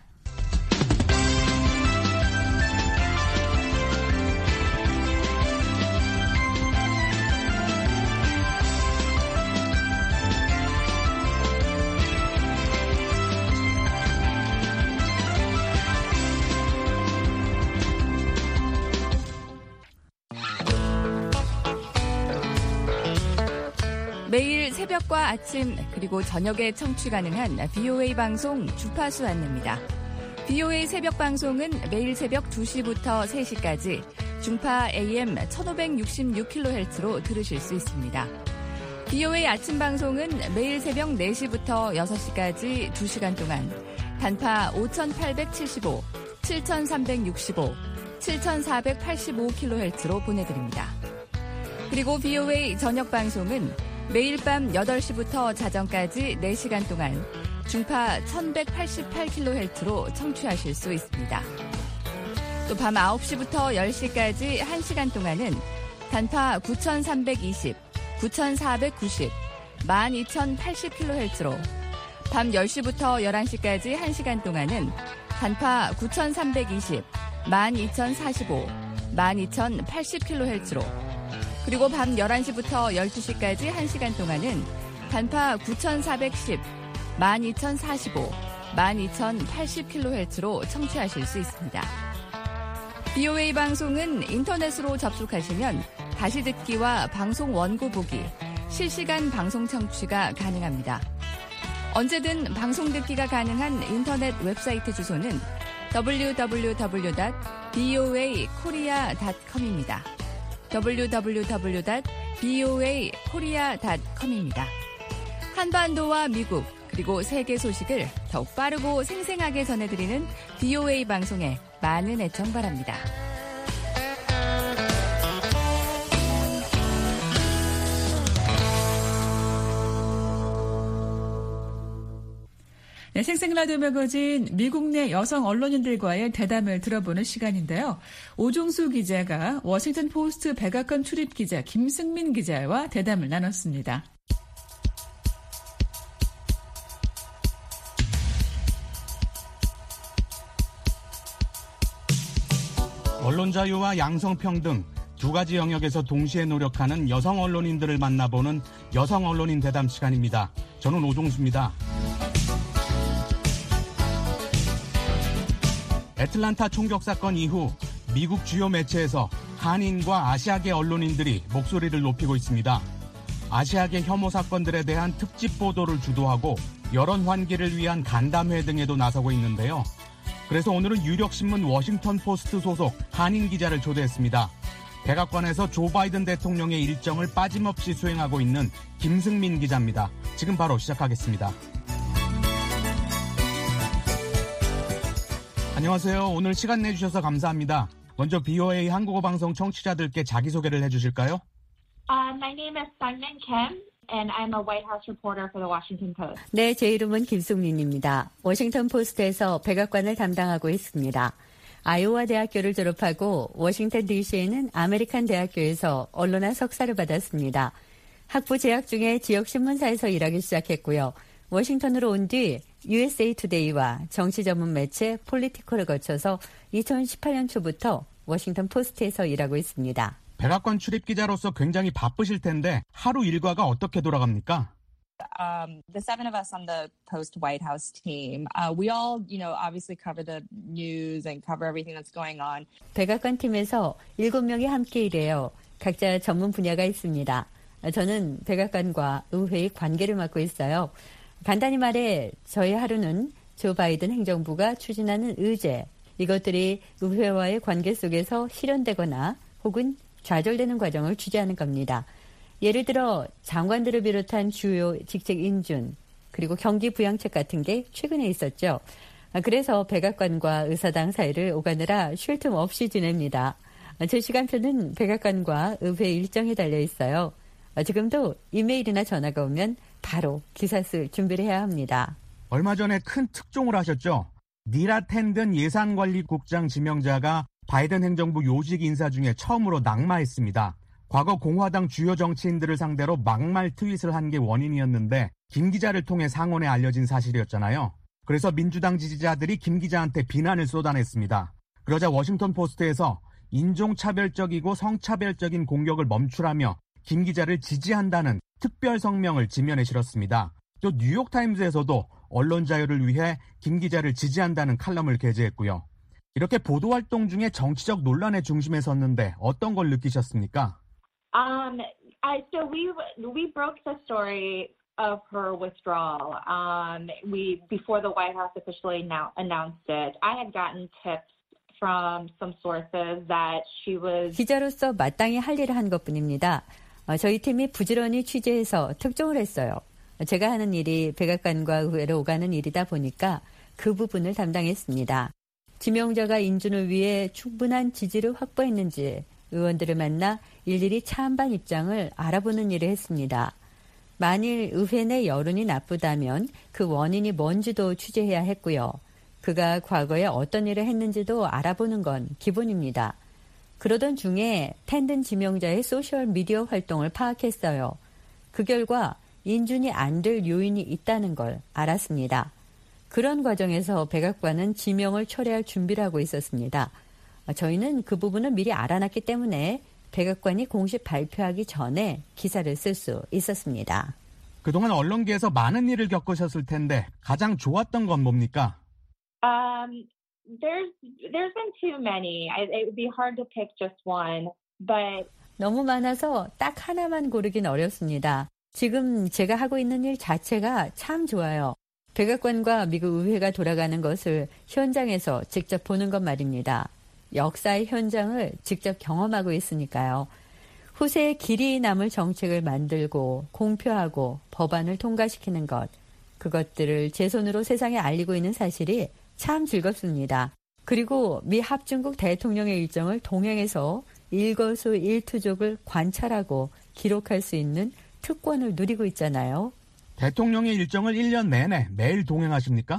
매일 새벽과 아침 그리고 저녁에 청취 가능한 BOA 방송 주파수 안내입니다. BOA 새벽 방송은 매일 새벽 2시부터 3시까지 중파 AM 1566kHz로 들으실 수 있습니다. BOA 아침 방송은 매일 새벽 4시부터 6시까지 2시간 동안 단파 5875, 7365, 7485kHz로 보내드립니다. 그리고 BOA 저녁 방송은 매일 밤 8시부터 자정까지 4시간 동안 중파 1188kHz로 청취하실 수 있습니다. 또 밤 9시부터 10시까지 1시간 동안은 단파 9320, 9490, 12080kHz로 밤 10시부터 11시까지 1시간 동안은 단파 9320, 12045, 12080kHz로 그리고 밤 11시부터 12시까지 1시간 동안은 단파 9410, 12045, 12080kHz로 청취하실 수 있습니다. BOA 방송은 인터넷으로 접속하시면 다시 듣기와 방송 원고 보기, 실시간 방송 청취가 가능합니다. 언제든 방송 듣기가 가능한 인터넷 웹사이트 주소는 www.boakorea.com입니다. www.boakorea.com입니다. 한반도와 미국 그리고 세계 소식을 더욱 빠르고 생생하게 전해드리는 BOA 방송에 많은 애청 바랍니다. 네, 생생라디오 매거진 미국 내 여성 언론인들과의 대담을 들어보는 시간인데요. 오종수 기자가 워싱턴 포스트 백악관 출입 기자 김승민 기자와 대담을 나눴습니다. 언론 자유와 양성평등 두 가지 영역에서 동시에 노력하는 여성 언론인들을 만나보는 여성 언론인 대담 시간입니다. 저는 오종수입니다. 애틀란타 총격 사건 이후 미국 주요 매체에서 한인과 아시아계 언론인들이 목소리를 높이고 있습니다. 아시아계 혐오 사건들에 대한 특집 보도를 주도하고 여론 환기를 위한 간담회 등에도 나서고 있는데요. 그래서 오늘은 유력신문 워싱턴 포스트 소속 한인 기자를 초대했습니다. 백악관에서 조 바이든 대통령의 일정을 빠짐없이 수행하고 있는 김승민 기자입니다. 지금 바로 시작하겠습니다. 안녕하세요. 오늘 시간 내주셔서 감사합니다. 먼저 BOA 한국어 방송 청취자들께 자기소개를 해주실까요? My name is Sangmin Kim, and I'm a White House reporter for the Washington Post. 네, 제 이름은 김숙민입니다. 워싱턴 포스트에서 백악관을 담당하고 있습니다. 아이오와 대학교를 졸업하고 워싱턴 DC에는 아메리칸 대학교에서 언론학 석사를 받았습니다. 학부 재학 중에 지역 신문사에서 일하기 시작했고요. 워싱턴으로 온 뒤 USA 투데이와 정치 전문 매체 폴리티컬을 거쳐서 2018년 초부터 워싱턴 포스트에서 일하고 있습니다. 백악관 출입 기자로서 굉장히 바쁘실 텐데 하루 일과가 어떻게 돌아갑니까? The seven of us on the Post White House team, we all, obviously cover the news and cover everything that's going on. 백악관 팀에서 7명이 함께 일해요. 각자 전문 분야가 있습니다. 저는 백악관과 의회의 관계를 맡고 있어요. 간단히 말해 저희 하루는 조 바이든 행정부가 추진하는 의제, 이것들이 의회와의 관계 속에서 실현되거나 혹은 좌절되는 과정을 취재하는 겁니다. 예를 들어 장관들을 비롯한 주요 직책 인준, 그리고 경기 부양책 같은 게 최근에 있었죠. 그래서 백악관과 의사당 사이를 오가느라 쉴 틈 없이 지냅니다. 제 시간표는 백악관과 의회 일정에 달려 있어요. 지금도 이메일이나 전화가 오면 바로 기사 쓸 준비를 해야 합니다. 얼마 전에 큰 특종을 하셨죠. 니라 텐든 예산관리국장 지명자가 바이든 행정부 요직 인사 중에 처음으로 낙마했습니다. 과거 공화당 주요 정치인들을 상대로 막말 트윗을 한 게 원인이었는데 김 기자를 통해 상원에 알려진 사실이었잖아요. 그래서 민주당 지지자들이 김 기자한테 비난을 쏟아냈습니다. 그러자 워싱턴 포스트에서 인종차별적이고 성차별적인 공격을 멈추라며 김 기자를 지지한다는 특별 성명을 지면에 실었습니다. 또 뉴욕타임즈에서도 언론 자유를 위해 김 기자를 지지한다는 칼럼을 게재했고요. 이렇게 보도활동 중에 정치적 논란의 중심에 섰는데 어떤 걸 느끼셨습니까? So we broke the story of her withdrawal. Before the White House officially announced it, I had gotten tips from some sources that she was. 기자로서 마땅히 할 일을 한 것뿐입니다. 저희 팀이 부지런히 취재해서 특종을 했어요. 제가 하는 일이 백악관과 의회로 오가는 일이다 보니까 그 부분을 담당했습니다. 지명자가 인준을 위해 충분한 지지를 확보했는지 의원들을 만나 일일이 차안반 입장을 알아보는 일을 했습니다. 만일 의회 내 여론이 나쁘다면 그 원인이 뭔지도 취재해야 했고요. 그가 과거에 어떤 일을 했는지도 알아보는 건 기본입니다. 그러던 중에 텐든 지명자의 소셜미디어 활동을 파악했어요. 그 결과 인준이 안 될 요인이 있다는 걸 알았습니다. 그런 과정에서 백악관은 지명을 철회할 준비를 하고 있었습니다. 저희는 그 부분을 미리 알아놨기 때문에 백악관이 공식 발표하기 전에 기사를 쓸 수 있었습니다. 그동안 언론계에서 많은 일을 겪으셨을 텐데 가장 좋았던 건 뭡니까? There's been too many. It would be hard to pick just one, but 너무 많아서 딱 하나만 고르긴 어렵습니다. 지금 제가 하고 있는 일 자체가 참 좋아요. 백악관과 미국 의회가 돌아가는 것을 현장에서 직접 보는 것 말입니다. 역사의 현장을 직접 경험하고 있으니까요. 후세에 길이 남을 정책을 만들고 공표하고 법안을 통과시키는 것, 그것들을 제 손으로 세상에 알리고 있는 사실이 참 즐겁습니다. 그리고 미 합중국 대통령의 일정을 동행해서 일거수일투족을 관찰하고 기록할 수 있는 특권을 누리고 있잖아요. 대통령의 일정을 1년 내내 매일 동행하십니까?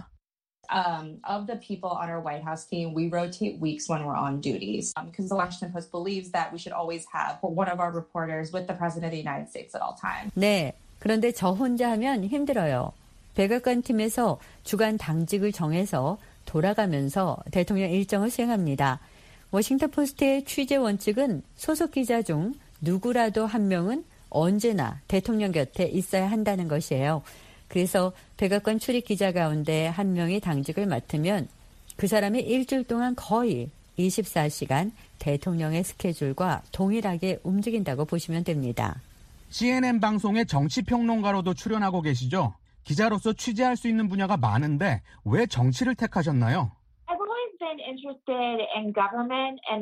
Of the people on our White House team, we rotate weeks when we're on duties because the Washington Post believes that we should always have one of our reporters with the President of the United States at all times. 네, 그런데 저 혼자 하면 힘들어요. 백악관 팀에서 주간 당직을 정해서 돌아가면서 대통령 일정을 수행합니다. 워싱턴 포스트의 취재 원칙은 소속 기자 중 누구라도 한 명은 언제나 대통령 곁에 있어야 한다는 것이에요. 그래서 백악관 출입 기자 가운데 한 명이 당직을 맡으면 그 사람이 일주일 동안 거의 24시간 대통령의 스케줄과 동일하게 움직인다고 보시면 됩니다. CNN 방송의 정치평론가로도 출연하고 계시죠? 기자로서 취재할 수 있는 분야가 많은데 왜 정치를 택하셨나요? I've always been interested in government and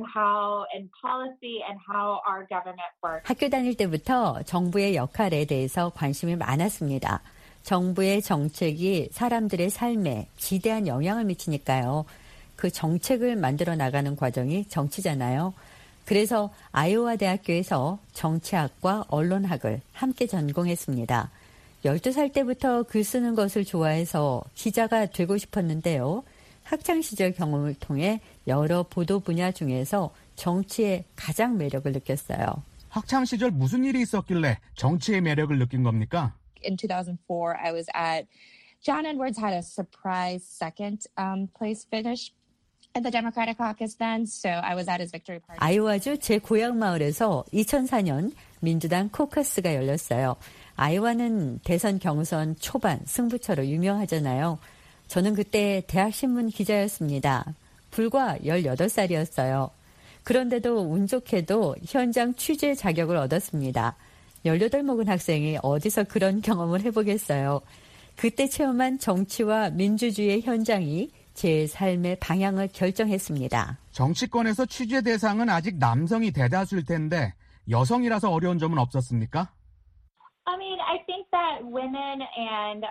policy and how our government works. 학교 다닐 때부터 정부의 역할에 대해서 관심이 많았습니다. 정부의 정책이 사람들의 삶에 지대한 영향을 미치니까요. 그 정책을 만들어 나가는 과정이 정치잖아요. 그래서 아이오와 대학교에서 정치학과 언론학을 함께 전공했습니다. 12살 때부터 글 쓰는 것을 좋아해서 기자가 되고 싶었는데요. 학창시절 경험을 통해 여러 보도 분야 중에서 정치의 가장 매력을 느꼈어요. 학창시절 무슨 일이 있었길래 정치의 매력을 느낀 겁니까? In 2004, I was at John Edwards had a surprise second place finish in the Democratic caucus then, so I was at his victory party. 아이오와주 제 고향 마을에서 2004년 민주당 코커스가 열렸어요. 아이오와는 대선 경선 초반 승부처로 유명하잖아요. 저는 그때 대학신문 기자였습니다. 불과 18살이었어요. 그런데도 운 좋게도 현장 취재 자격을 얻었습니다. 18 먹은 학생이 어디서 그런 경험을 해보겠어요. 그때 체험한 정치와 민주주의의 현장이 제 삶의 방향을 결정했습니다. 정치권에서 취재 대상은 아직 남성이 대다수일 텐데 여성이라서 어려운 점은 없었습니까? I mean, I think that women and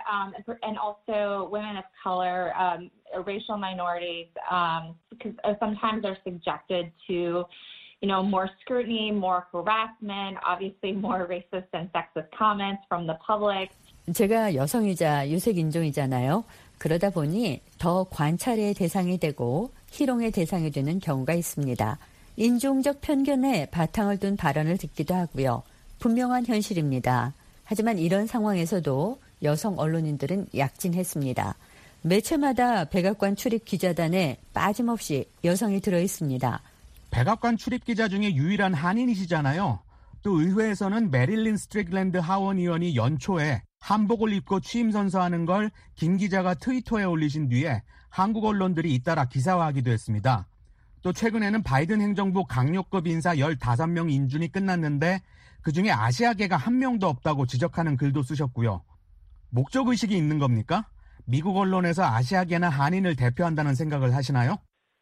also women of color, racial minorities, because sometimes they're subjected to, more scrutiny, more harassment, obviously more racist and sexist comments from the public. 제가 여성이자 유색인종이잖아요. 그러다 보니 더 관찰의 대상이 되고 희롱의 대상이 되는 경우가 있습니다. 인종적 편견에 바탕을 둔 발언을 듣기도 하고요. 분명한 현실입니다. 하지만 이런 상황에서도 여성 언론인들은 약진했습니다. 매체마다 백악관 출입 기자단에 빠짐없이 여성이 들어있습니다. 백악관 출입 기자 중에 유일한 한인이시잖아요. 또 의회에서는 메릴린 스트릭랜드 하원 의원이 연초에 한복을 입고 취임 선서하는 걸 김 기자가 트위터에 올리신 뒤에 한국 언론들이 잇따라 기사화하기도 했습니다. 또 최근에는 바이든 행정부 강력급 인사 15명 인준이 끝났는데 그중에 아시아계가 한 명도 없다고 지적하는 글도 쓰셨고요. 목적의식이 있는 겁니까? 미국 언론에서 아시아계나 한인을 대표한다는 생각을 하시나요?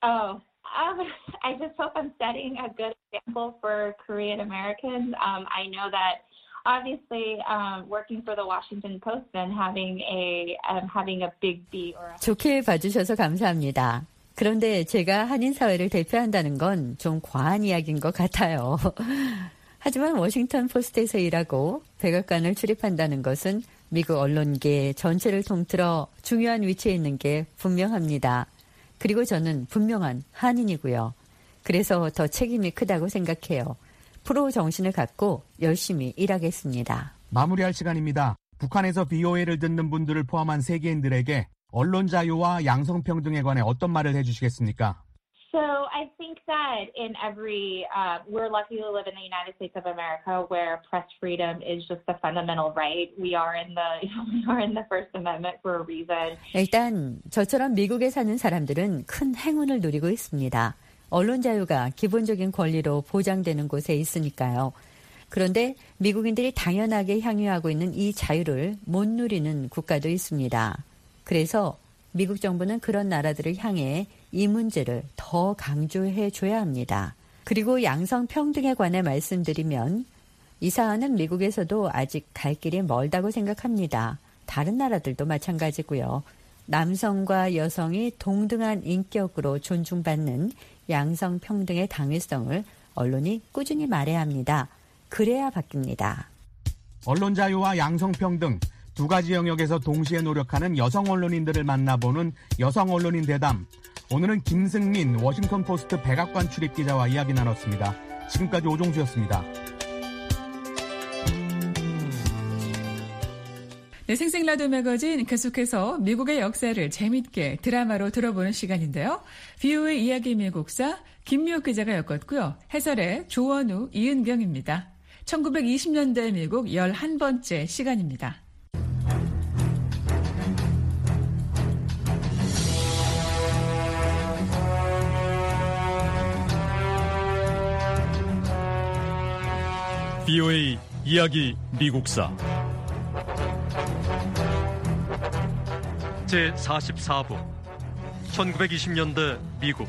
I just hope I'm setting a good example for Korean Americans. I know that obviously working for the Washington Post and having a big B or 좋게 봐주셔서 감사합니다. 그런데 제가 한인 사회를 대표한다는 건 좀 과한 이야기인 것 같아요. 하지만 워싱턴 포스트에서 일하고 백악관을 출입한다는 것은 미국 언론계 전체를 통틀어 중요한 위치에 있는 게 분명합니다. 그리고 저는 분명한 한인이고요. 그래서 더 책임이 크다고 생각해요. 프로 정신을 갖고 열심히 일하겠습니다. 마무리할 시간입니다. 북한에서 BOA를 듣는 분들을 포함한 세계인들에게 언론 자유와 양성평등에 관해 어떤 말을 해주시겠습니까? So I think that in we're lucky to live in the United States of America where press freedom is just a fundamental right. We are in the First Amendment for a reason. 일단 저처럼 미국에 사는 사람들은 큰 행운을 누리고 있습니다. 언론 자유가 기본적인 권리로 보장되는 곳에 있으니까요. 그런데 미국인들이 당연하게 향유하고 있는 이 자유를 못 누리는 국가도 있습니다. 그래서 미국 정부는 그런 나라들을 향해 이 문제를 더 강조해 줘야 합니다. 그리고 양성평등에 관해 말씀드리면 이 사안은 미국에서도 아직 갈 길이 멀다고 생각합니다. 다른 나라들도 마찬가지고요. 남성과 여성이 동등한 인격으로 존중받는 양성평등의 당위성을 언론이 꾸준히 말해야 합니다. 그래야 바뀝니다. 언론 자유와 양성평등 두 가지 영역에서 동시에 노력하는 여성 언론인들을 만나보는 여성 언론인 대담. 오늘은 김승민 워싱턴 포스트 백악관 출입 기자와 이야기 나눴습니다. 지금까지 오종수였습니다. 네, 생생라디오 매거진 계속해서 미국의 역사를 재밌게 드라마로 들어보는 시간인데요. BOA 이야기 미국사 김미옥 기자가 엮었고요. 해설의 조원우, 이은경입니다. 1920년대 미국 11번째 시간입니다. BOA 이야기 미국사 제44부 1920년대 미국.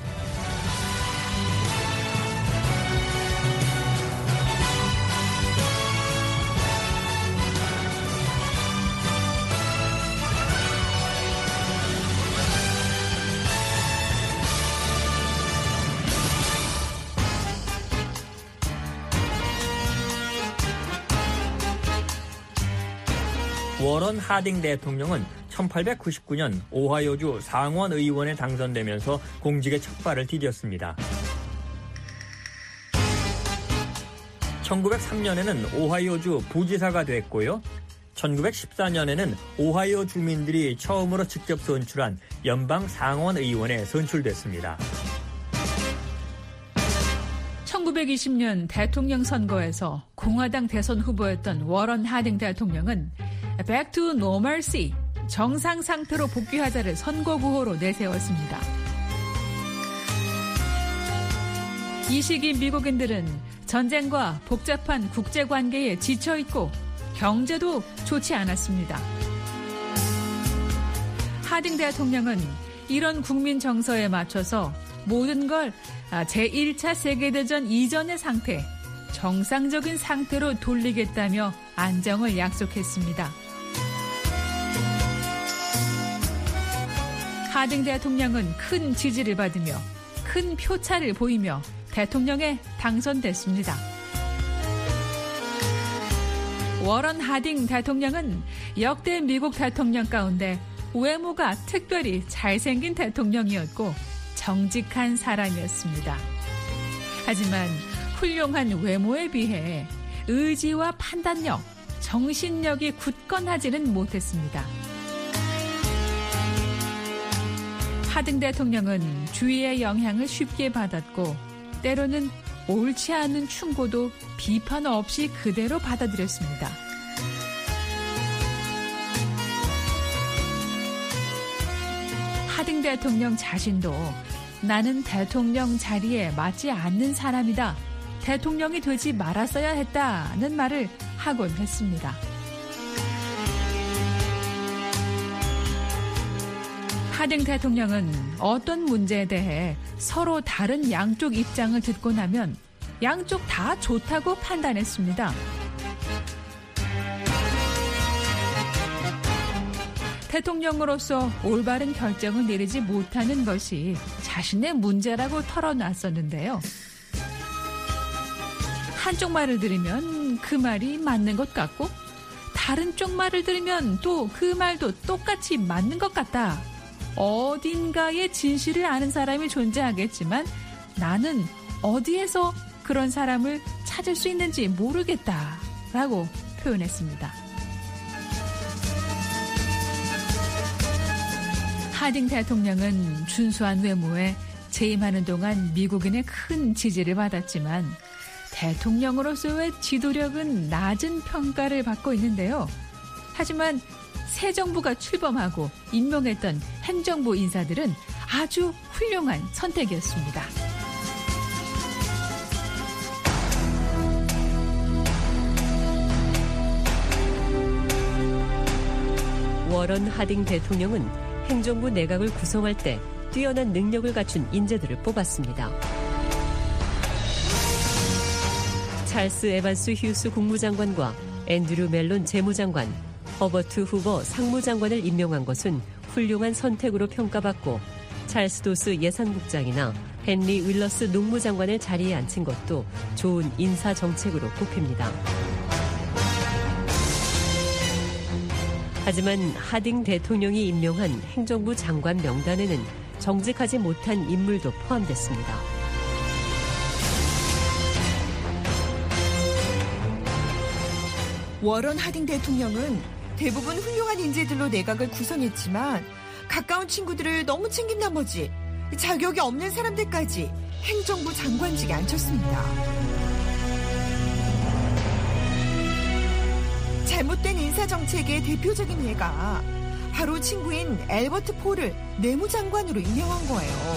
워런 하딩 대통령은 1899년 오하이오주 상원 의원에 당선되면서 공직의 첫 발을 디뎠습니다. 1903년에는 오하이오주 부지사가 됐고요. 1914년에는 오하이오 주민들이 처음으로 직접 선출한 연방 상원 의원에 선출됐습니다. 1920년 대통령 선거에서 공화당 대선 후보였던 워런 하딩 대통령은 Back to Normalcy, 정상 상태로 복귀하자를 선거 구호로 내세웠습니다. 이 시기 미국인들은 전쟁과 복잡한 국제관계에 지쳐있고 경제도 좋지 않았습니다. 하딩 대통령은 이런 국민 정서에 맞춰서 모든 걸 제1차 세계대전 이전의 상태, 정상적인 상태로 돌리겠다며 안정을 약속했습니다. 하딩 대통령은 큰 지지를 받으며 큰 표차를 보이며 대통령에 당선됐습니다. 워런 하딩 대통령은 역대 미국 대통령 가운데 외모가 특별히 잘생긴 대통령이었고 정직한 사람이었습니다. 하지만 훌륭한 외모에 비해 의지와 판단력, 정신력이 굳건하지는 못했습니다. 하딩 대통령은 주위의 영향을 쉽게 받았고 때로는 옳지 않은 충고도 비판 없이 그대로 받아들였습니다. 하딩 대통령 자신도 나는 대통령 자리에 맞지 않는 사람이다. 대통령이 되지 말았어야 했다는 말을 하곤 했습니다. 하딩 대통령은 어떤 문제에 대해 서로 다른 양쪽 입장을 듣고 나면 양쪽 다 좋다고 판단했습니다. 대통령으로서 올바른 결정을 내리지 못하는 것이 자신의 문제라고 털어놨었는데요. 한쪽 말을 들으면 그 말이 맞는 것 같고 다른 쪽 말을 들으면 또 그 말도 똑같이 맞는 것 같다. 어딘가에 진실을 아는 사람이 존재하겠지만 나는 어디에서 그런 사람을 찾을 수 있는지 모르겠다라고 표현했습니다. 하딩 대통령은 준수한 외모에 재임하는 동안 미국인의 큰 지지를 받았지만 대통령으로서의 지도력은 낮은 평가를 받고 있는데요. 하지만 새 정부가 출범하고 임명했던 행정부 인사들은 아주 훌륭한 선택이었습니다. 워런 하딩 대통령은 행정부 내각을 구성할 때 뛰어난 능력을 갖춘 인재들을 뽑았습니다. 찰스 에반스 휴스 국무장관과 앤드류 멜론 재무장관, 허버트 후버 상무장관을 임명한 것은 훌륭한 선택으로 평가받고 찰스 도스 예산국장이나 헨리 윌러스 농무장관을 자리에 앉힌 것도 좋은 인사정책으로 꼽힙니다. 하지만 하딩 대통령이 임명한 행정부 장관 명단에는 정직하지 못한 인물도 포함됐습니다. 워런 하딩 대통령은 대부분 훌륭한 인재들로 내각을 구성했지만 가까운 친구들을 너무 챙긴 나머지 자격이 없는 사람들까지 행정부 장관직에 앉혔습니다. 잘못된 인사정책의 대표적인 예가 바로 친구인 앨버트 폴을 내무장관으로 임명한 거예요.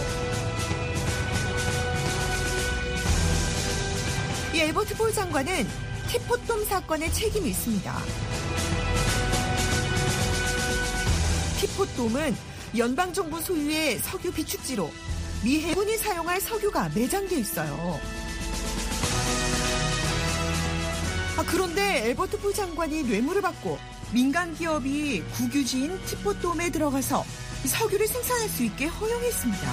이 앨버트 폴 장관은 티포돔 사건에 책임이 있습니다. 티포돔은 연방정부 소유의 석유 비축지로 미 해군이 사용할 석유가 매장돼 있어요. 그런데 엘버트 폴 장관이 뇌물을 받고 민간 기업이 국유지인 티포돔에 들어가서 석유를 생산할 수 있게 허용했습니다.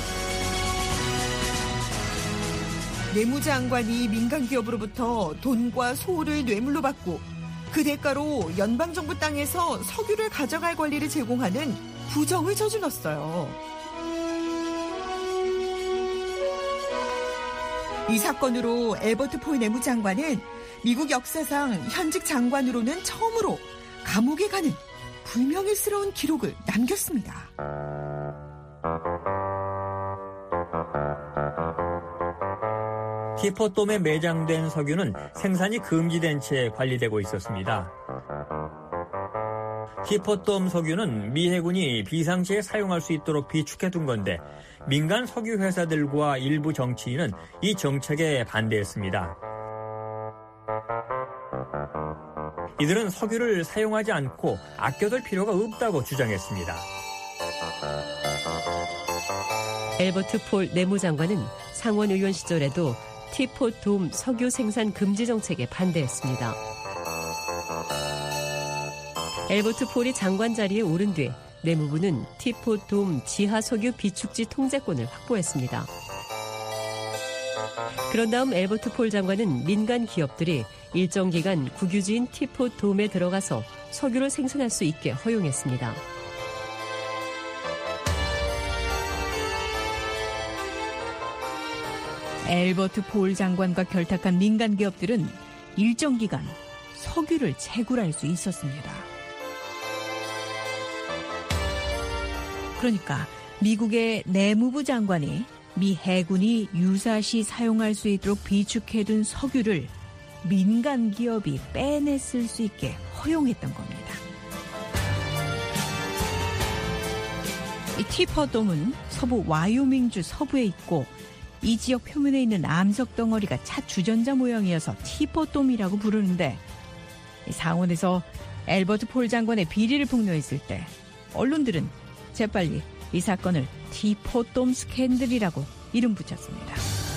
내무장관이 민간 기업으로부터 돈과 소를 뇌물로 받고 그 대가로 연방정부 땅에서 석유를 가져갈 권리를 제공하는 부정을 저질렀어요. 이 사건으로 엘버트 폴 내무장관은 미국 역사상 현직 장관으로는 처음으로 감옥에 가는 불명예스러운 기록을 남겼습니다. 티포돔에 매장된 석유는 생산이 금지된 채 관리되고 있었습니다. 티포돔 석유는 미 해군이 비상시에 사용할 수 있도록 비축해둔 건데 민간 석유 회사들과 일부 정치인은 이 정책에 반대했습니다. 이들은 석유를 사용하지 않고 아껴둘 필요가 없다고 주장했습니다. 엘버트 폴 내무장관은 상원 의원 시절에도 티포돔 석유 생산 금지 정책에 반대했습니다. 엘버트 폴이 장관 자리에 오른 뒤 내무부는 티포돔 지하 석유 비축지 통제권을 확보했습니다. 그런 다음 엘버트 폴 장관은 민간 기업들이 일정 기간 국유지인 티포돔에 들어가서 석유를 생산할 수 있게 허용했습니다. 엘버트 폴 장관과 결탁한 민간 기업들은 일정 기간 석유를 채굴할 수 있었습니다. 그러니까 미국의 내무부 장관이 미 해군이 유사시 사용할 수 있도록 비축해둔 석유를 민간 기업이 빼냈을 수 있게 허용했던 겁니다. 이 티포돔은 서부 와이오밍주 서부에 있고 이 지역 표면에 있는 암석 덩어리가 차 주전자 모양이어서 티포돔이라고 부르는데 상원에서 엘버트 폴 장관의 비리를 폭로했을 때 언론들은 재빨리 이 사건을 티포돔 스캔들이라고 이름 붙였습니다.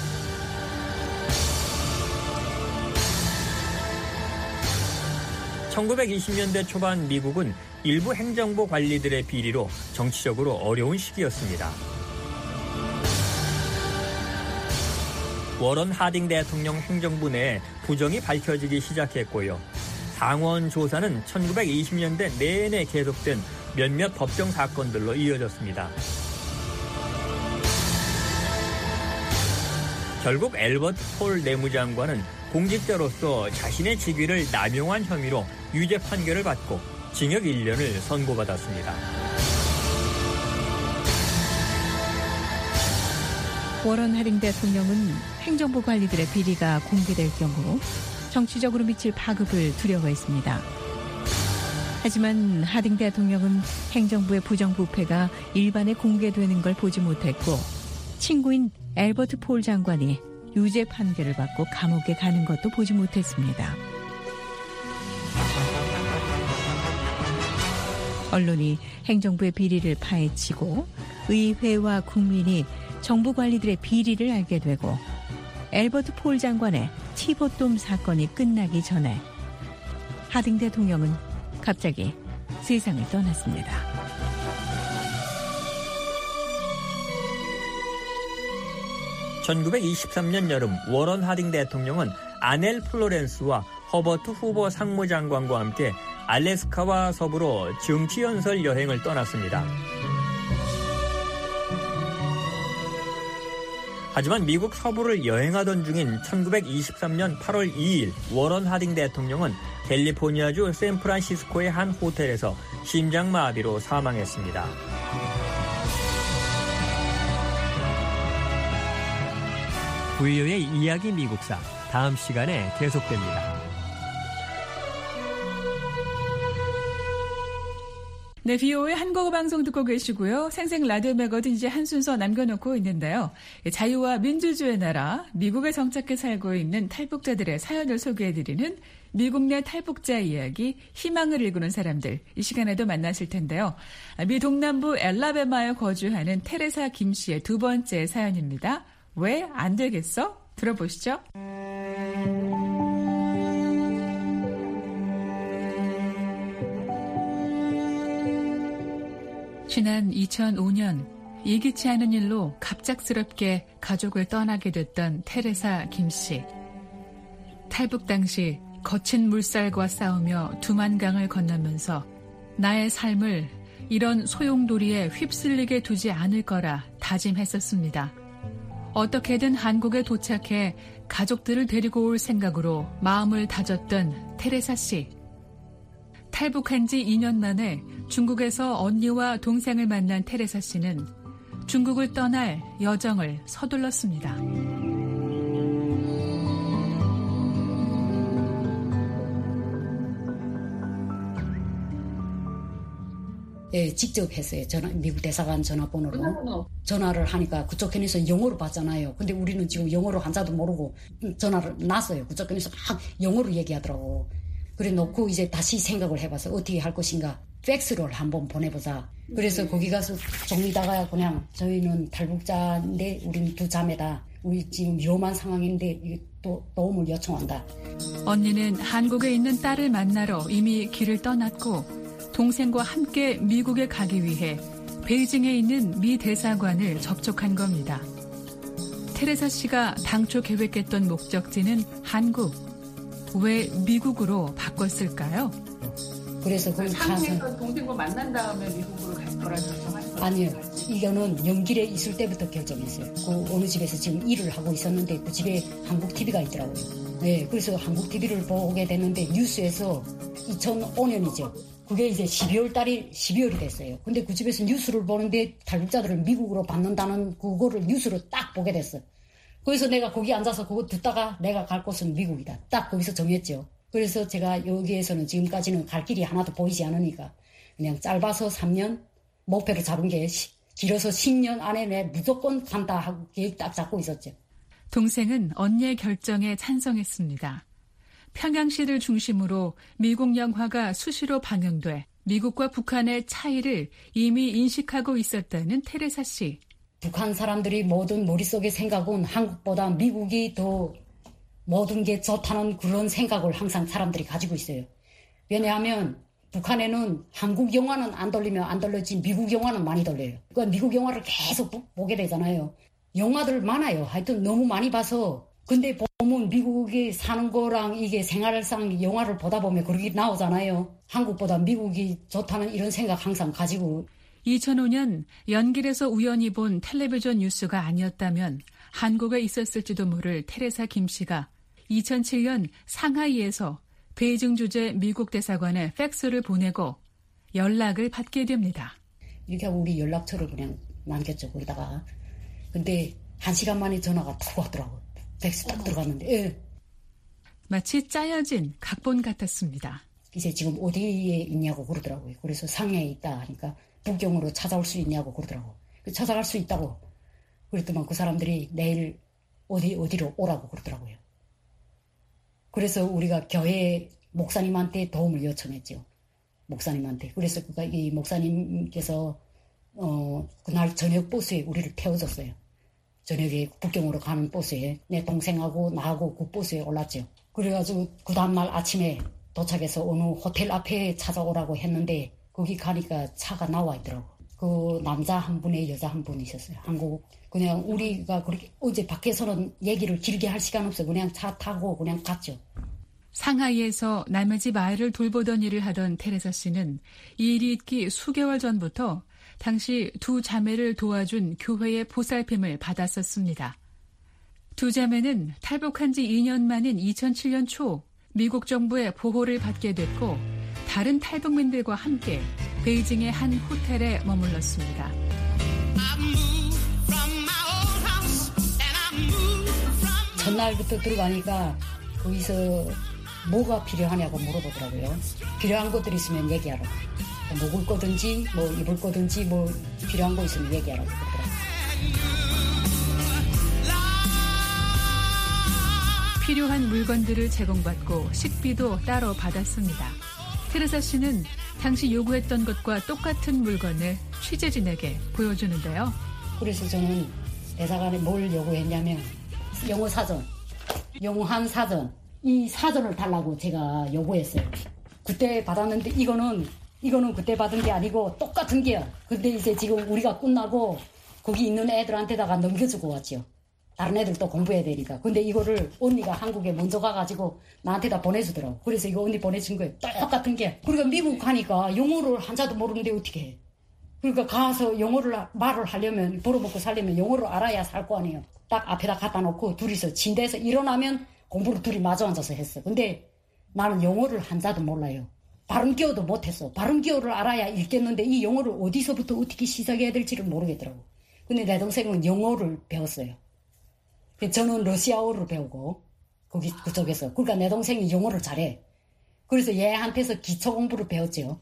(1920년대) 초반 미국은 일부 행정부 관리들의 비리로 정치적으로 어려운 시기였습니다. 워런 하딩 대통령 행정부 내에 부정이 밝혀지기 시작했고요. 상원 조사는 1920년대 내내 계속된 몇몇 법정 사건들로 이어졌습니다. 결국 엘버트 폴 내무장관은 공직자로서 자신의 직위를 남용한 혐의로 유죄 판결을 받고 징역 1년을 선고받았습니다. 워런 하딩 대통령은 행정부 관리들의 비리가 공개될 경우 정치적으로 미칠 파급을 두려워했습니다. 하지만 하딩 대통령은 행정부의 부정부패가 일반에 공개되는 걸 보지 못했고 친구인 엘버트 폴 장관이 유죄 판결을 받고 감옥에 가는 것도 보지 못했습니다. 언론이 행정부의 비리를 파헤치고 의회와 국민이 정부 관리들의 비리를 알게 되고 엘버트 폴 장관의 티포돔 사건이 끝나기 전에 하딩 대통령은 갑자기 세상을 떠났습니다. (1923년) 여름 워런 하딩 대통령은 아넬 플로렌스와 허버트 후보 상무장관과 함께 알래스카와 서부로 정치연설 여행을 떠났습니다. 하지만 미국 서부를 여행하던 중인 1923년 8월 2일 워런 하딩 대통령은 캘리포니아주 샌프란시스코의 한 호텔에서 심장마비로 사망했습니다. VOA의 이야기 미국사 다음 시간에 계속됩니다. 네, VOA 한국어 방송 듣고 계시고요. 생생 라디오 매거진 이제 한 순서 남겨놓고 있는데요. 자유와 민주주의 나라, 미국에 정착해 살고 있는 탈북자들의 사연을 소개해드리는 미국 내 탈북자 이야기, 희망을 일구는 사람들, 이 시간에도 만나실 텐데요. 미 동남부 엘라베마에 거주하는 테레사 김 씨의 두 번째 사연입니다. 왜 안 되겠어? 들어보시죠. 지난 2005년 예기치 않은 일로 갑작스럽게 가족을 떠나게 됐던 테레사 김 씨. 탈북 당시 거친 물살과 싸우며 두만강을 건너면서 나의 삶을 이런 소용돌이에 휩쓸리게 두지 않을 거라 다짐했었습니다. 어떻게든 한국에 도착해 가족들을 데리고 올 생각으로 마음을 다졌던 테레사 씨. 탈북한 지 2년 만에 중국에서 언니와 동생을 만난 테레사 씨는 중국을 떠날 여정을 서둘렀습니다. 예, 직접 했어요. 미국 대사관 전화번호로. 전화를 하니까 그쪽 편에서 영어로 받잖아요. 근데 우리는 지금 영어로 한자도 모르고 전화를 놨어요. 그쪽 편에서 막 영어로 얘기하더라고. 그래 놓고 이제 다시 생각을 해봐서 어떻게 할 것인가. 팩스를 한번 보내보자. 그래서 거기 가서 종이다가 그냥 저희는 탈북자인데 우리는 두 자매다. 우리 지금 위험한 상황인데 또 도움을 요청한다. 언니는 한국에 있는 딸을 만나러 이미 길을 떠났고 동생과 함께 미국에 가기 위해 베이징에 있는 미 대사관을 접촉한 겁니다. 테레사 씨가 당초 계획했던 목적지는 한국. 왜 미국으로 바꿨을까요? 그래서 거기 한국에서 동생과 만난 다음에 미국으로 갈 거라 결정한 거예요? 아니요. 이거는 연길에 있을 때부터 결정했어요. 그 어느 집에서 지금 일을 하고 있었는데 그 집에 한국 TV가 있더라고요. 네, 그래서 한국 TV를 보게 됐는데 뉴스에서 2005년이죠. 그게 이제 12월이 됐어요. 근데 그 집에서 뉴스를 보는데 탈북자들을 미국으로 받는다는 그거를 뉴스로 딱 보게 됐어. 그래서 내가 거기 앉아서 그거 듣다가 내가 갈 곳은 미국이다. 딱 거기서 정했죠. 그래서 제가 여기에서는 지금까지는 갈 길이 하나도 보이지 않으니까 그냥 짧아서 3년 목표를 잡은 게 길어서 10년 안에 내 무조건 간다 하고 계획 딱 잡고 있었죠. 동생은 언니의 결정에 찬성했습니다. 평양시를 중심으로 미국 영화가 수시로 방영돼 미국과 북한의 차이를 이미 인식하고 있었다는 테레사 씨. 북한 사람들이 모든 머릿속의 생각은 한국보다 미국이 더 모든 게 좋다는 그런 생각을 항상 사람들이 가지고 있어요. 왜냐하면 북한에는 한국 영화는 안 돌리면 안 돌렸지 미국 영화는 많이 돌려요. 그러니까 미국 영화를 계속 보게 되잖아요. 영화들 많아요. 하여튼 너무 많이 봐서. 근데 보면 미국에 사는 거랑 이게 생활상 영화를 보다 보면 그렇게 나오잖아요. 한국보다 미국이 좋다는 이런 생각 항상 가지고. 2005년 연길에서 우연히 본 텔레비전 뉴스가 아니었다면 한국에 있었을지도 모를 테레사 김 씨가 2007년 상하이에서 베이징 주재 미국 대사관에 팩스를 보내고 연락을 받게 됩니다. 이렇게 하고 우리 연락처를 그냥 남겼죠, 거기다가. 근데 1시간 만에 전화가 탁 왔더라고요. 팩스 딱 들어갔는데. 예. 마치 짜여진 각본 같았습니다. 이제 지금 어디에 있냐고 그러더라고요. 그래서 상해에 있다 하니까 북경으로 찾아올 수 있냐고 그러더라고요. 찾아갈 수 있다고. 그랬더만 그 사람들이 내일 어디로 오라고 그러더라고요. 그래서 우리가 교회 목사님한테 도움을 요청했죠. 목사님한테. 그래서 이 목사님께서 그날 저녁 버스에 우리를 태워줬어요. 저녁에 북경으로 가는 버스에 내 동생하고 나하고 그 버스에 올랐죠. 그래가지고 그 다음날 아침에 도착해서 어느 호텔 앞에 찾아오라고 했는데 거기 가니까 차가 나와 있더라고. 그 남자 한 분에 여자 한 분 있었어요. 한국. 그냥 우리가 그렇게 어제 밖에서는 얘기를 길게 할 시간 없어요. 그냥 차 타고 그냥 갔죠. 상하이에서 남의 집 아이를 돌보던 일을 하던 테레사 씨는 이 일이 있기 수개월 전부터 당시 두 자매를 도와준 교회의 보살핌을 받았었습니다. 두 자매는 탈북한 지 2년 만인 2007년 초 미국 정부의 보호를 받게 됐고 다른 탈북민들과 함께 베이징의 한 호텔에 머물렀습니다. 첫날부터 들어가니까 거기서 뭐가 필요하냐고 물어보더라고요. 필요한 것들이 있으면 얘기하라고. 먹을 거든지 뭐 입을 거든지 뭐 필요한 거 있으면 얘기하라고 그러더라고요. 필요한 물건들을 제공받고 식비도 따로 받았습니다. 테레사 씨는 당시 요구했던 것과 똑같은 물건을 취재진에게 보여주는데요. 그래서 저는 대사관에 뭘 요구했냐면 영어 사전, 영한 사전, 이 사전을 달라고 제가 요구했어요. 그때 받았는데 이거는 그때 받은 게 아니고 똑같은 게요. 근데 이제 지금 우리가 끝나고 거기 있는 애들한테다가 넘겨주고 왔죠. 다른 애들도 공부해야 되니까. 근데 이거를 언니가 한국에 먼저 가가지고 나한테다 보내주더라고. 그래서 이거 언니 보내준 거예요. 똑같은 게. 그러니까 미국 가니까 영어를 한자도 모르는데 어떻게 해. 그러니까 가서 영어를 말을 하려면 벌어먹고 살려면 영어를 알아야 살 거 아니에요. 딱 앞에다 갖다 놓고 둘이서 침대에서 일어나면 공부를 둘이 마주 앉아서 했어. 근데 나는 영어를 한자도 몰라요. 발음기어도 못했어. 발음기어를 알아야 읽겠는데 이 영어를 어디서부터 어떻게 시작해야 될지를 모르겠더라고. 근데 내 동생은 영어를 배웠어요. 저는 러시아어를 배우고 거기 그쪽에서. 그러니까 내 동생이 영어를 잘해. 그래서 얘한테서 기초 공부를 배웠죠.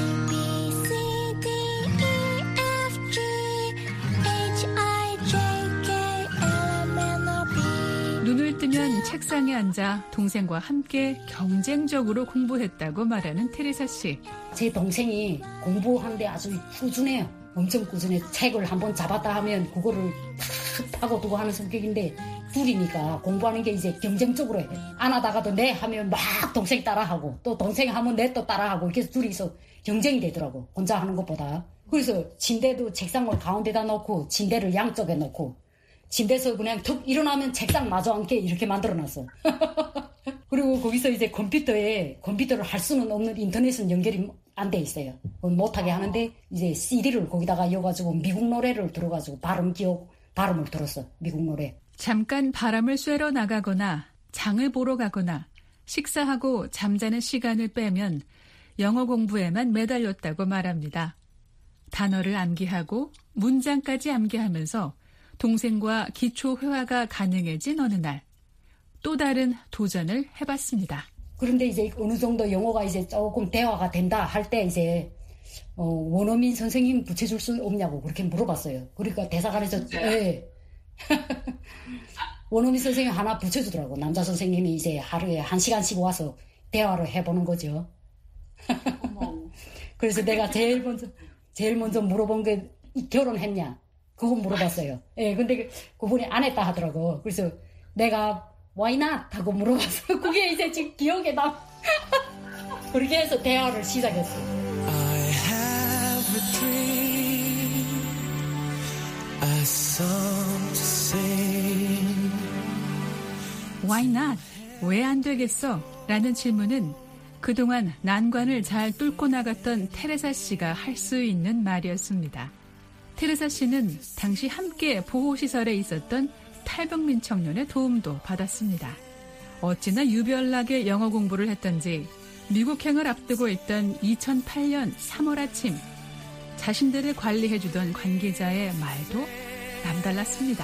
눈을 뜨면 책상에 앉아 동생과 함께 경쟁적으로 공부했다고 말하는 테레사 씨. 제 동생이 공부하는데 아주 꾸준해요. 엄청 꾸준해. 책을 한번 잡았다 하면 그거를 탁 파고두고 하는 성격인데 둘이니까 공부하는 게 이제 경쟁적으로 해. 안 하다가도 내 하면 막 동생 따라하고 또 동생 하면 내 또 따라하고 이렇게 둘이서 경쟁이 되더라고. 혼자 하는 것보다. 그래서 침대도 책상을 가운데다 놓고 침대를 양쪽에 놓고 침대에서 그냥 툭 일어나면 책상 마주 앉게 이렇게 만들어놨어. 그리고 거기서 이제 컴퓨터를 할 수는 없는 인터넷은 연결이 안 돼 있어요. 못하게 하는데 이제 CD를 거기다가 이어가지고 미국 노래를 들어가지고 발음을 들었어. 미국 노래. 잠깐 바람을 쐬러 나가거나 장을 보러 가거나 식사하고 잠자는 시간을 빼면 영어 공부에만 매달렸다고 말합니다. 단어를 암기하고 문장까지 암기하면서 동생과 기초 회화가 가능해진 어느 날 또 다른 도전을 해봤습니다. 그런데 이제 어느 정도 영어가 이제 조금 대화가 된다 할 때 이제 원어민 선생님 붙여줄 수 없냐고 그렇게 물어봤어요. 그러니까 대사관에서 네. 원어민 선생님 하나 붙여주더라고. 남자 선생님이 이제 하루에 1시간씩 와서 대화를 해보는 거죠. 그래서 내가 제일 먼저 물어본 게 결혼했냐? 그거 물어봤어요. 예, 근데 그분이 안 했다 하더라고. 그래서 내가 why not? 하고 물어봤어요. 그게 이제 지금 기억에 그렇게 해서 대화를 시작했어요. I have a dream, a song to sing. Why not? 왜 안 되겠어? 라는 질문은 그동안 난관을 잘 뚫고 나갔던 테레사 씨가 할 수 있는 말이었습니다. 테레사 씨는 당시 함께 보호시설에 있었던 탈북민 청년의 도움도 받았습니다. 어찌나 유별나게 영어 공부를 했던지 미국행을 앞두고 있던 2008년 3월 아침 자신들을 관리해주던 관계자의 말도 남달랐습니다.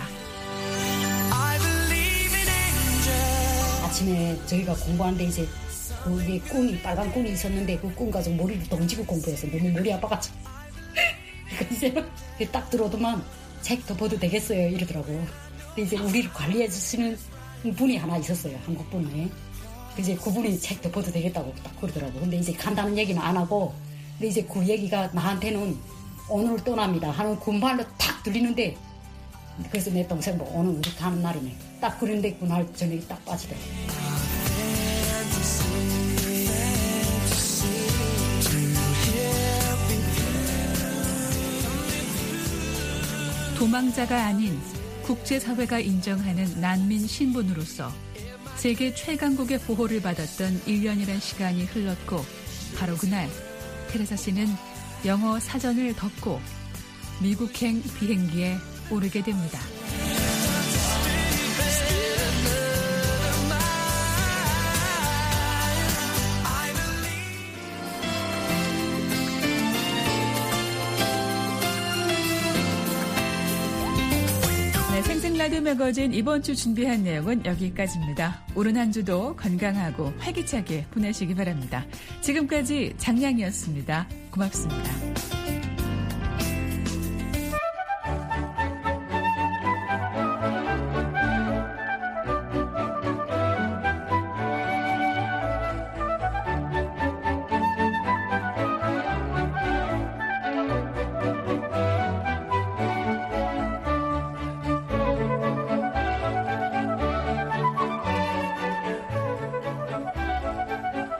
아침에 저희가 공부하는데 이제 거기에 꾼이 빨간 꾼이 있었는데 그 꾼 가지고 머리를 던지고 공부했어요. 너무 머리 아파가지고. 이제 딱 들어도만 책 덮어도 되겠어요 이러더라고. 근데 이제 우리를 관리해 주시는 분이 하나 있었어요. 한국 분이. 이제 그분이 책 덮어도 되겠다고 딱 그러더라고. 근데 이제 간다는 얘기는 안 하고, 근데 이제 그 얘기가 나한테는 오늘 떠납니다 하는 군말로 탁 들리는데, 그래서 내 동생 뭐 오늘 우리 가는 날이네. 딱 그런데 그날 저녁에 딱 빠지더라고. 도망자가 아닌 국제사회가 인정하는 난민 신분으로서 세계 최강국의 보호를 받았던 1년이란 시간이 흘렀고 바로 그날 테레사 씨는 영어 사전을 덮고 미국행 비행기에 오르게 됩니다. 생생라디오 매거진 이번 주 준비한 내용은 여기까지입니다. 오는 한 주도 건강하고 활기차게 보내시기 바랍니다. 지금까지 장량이었습니다. 고맙습니다.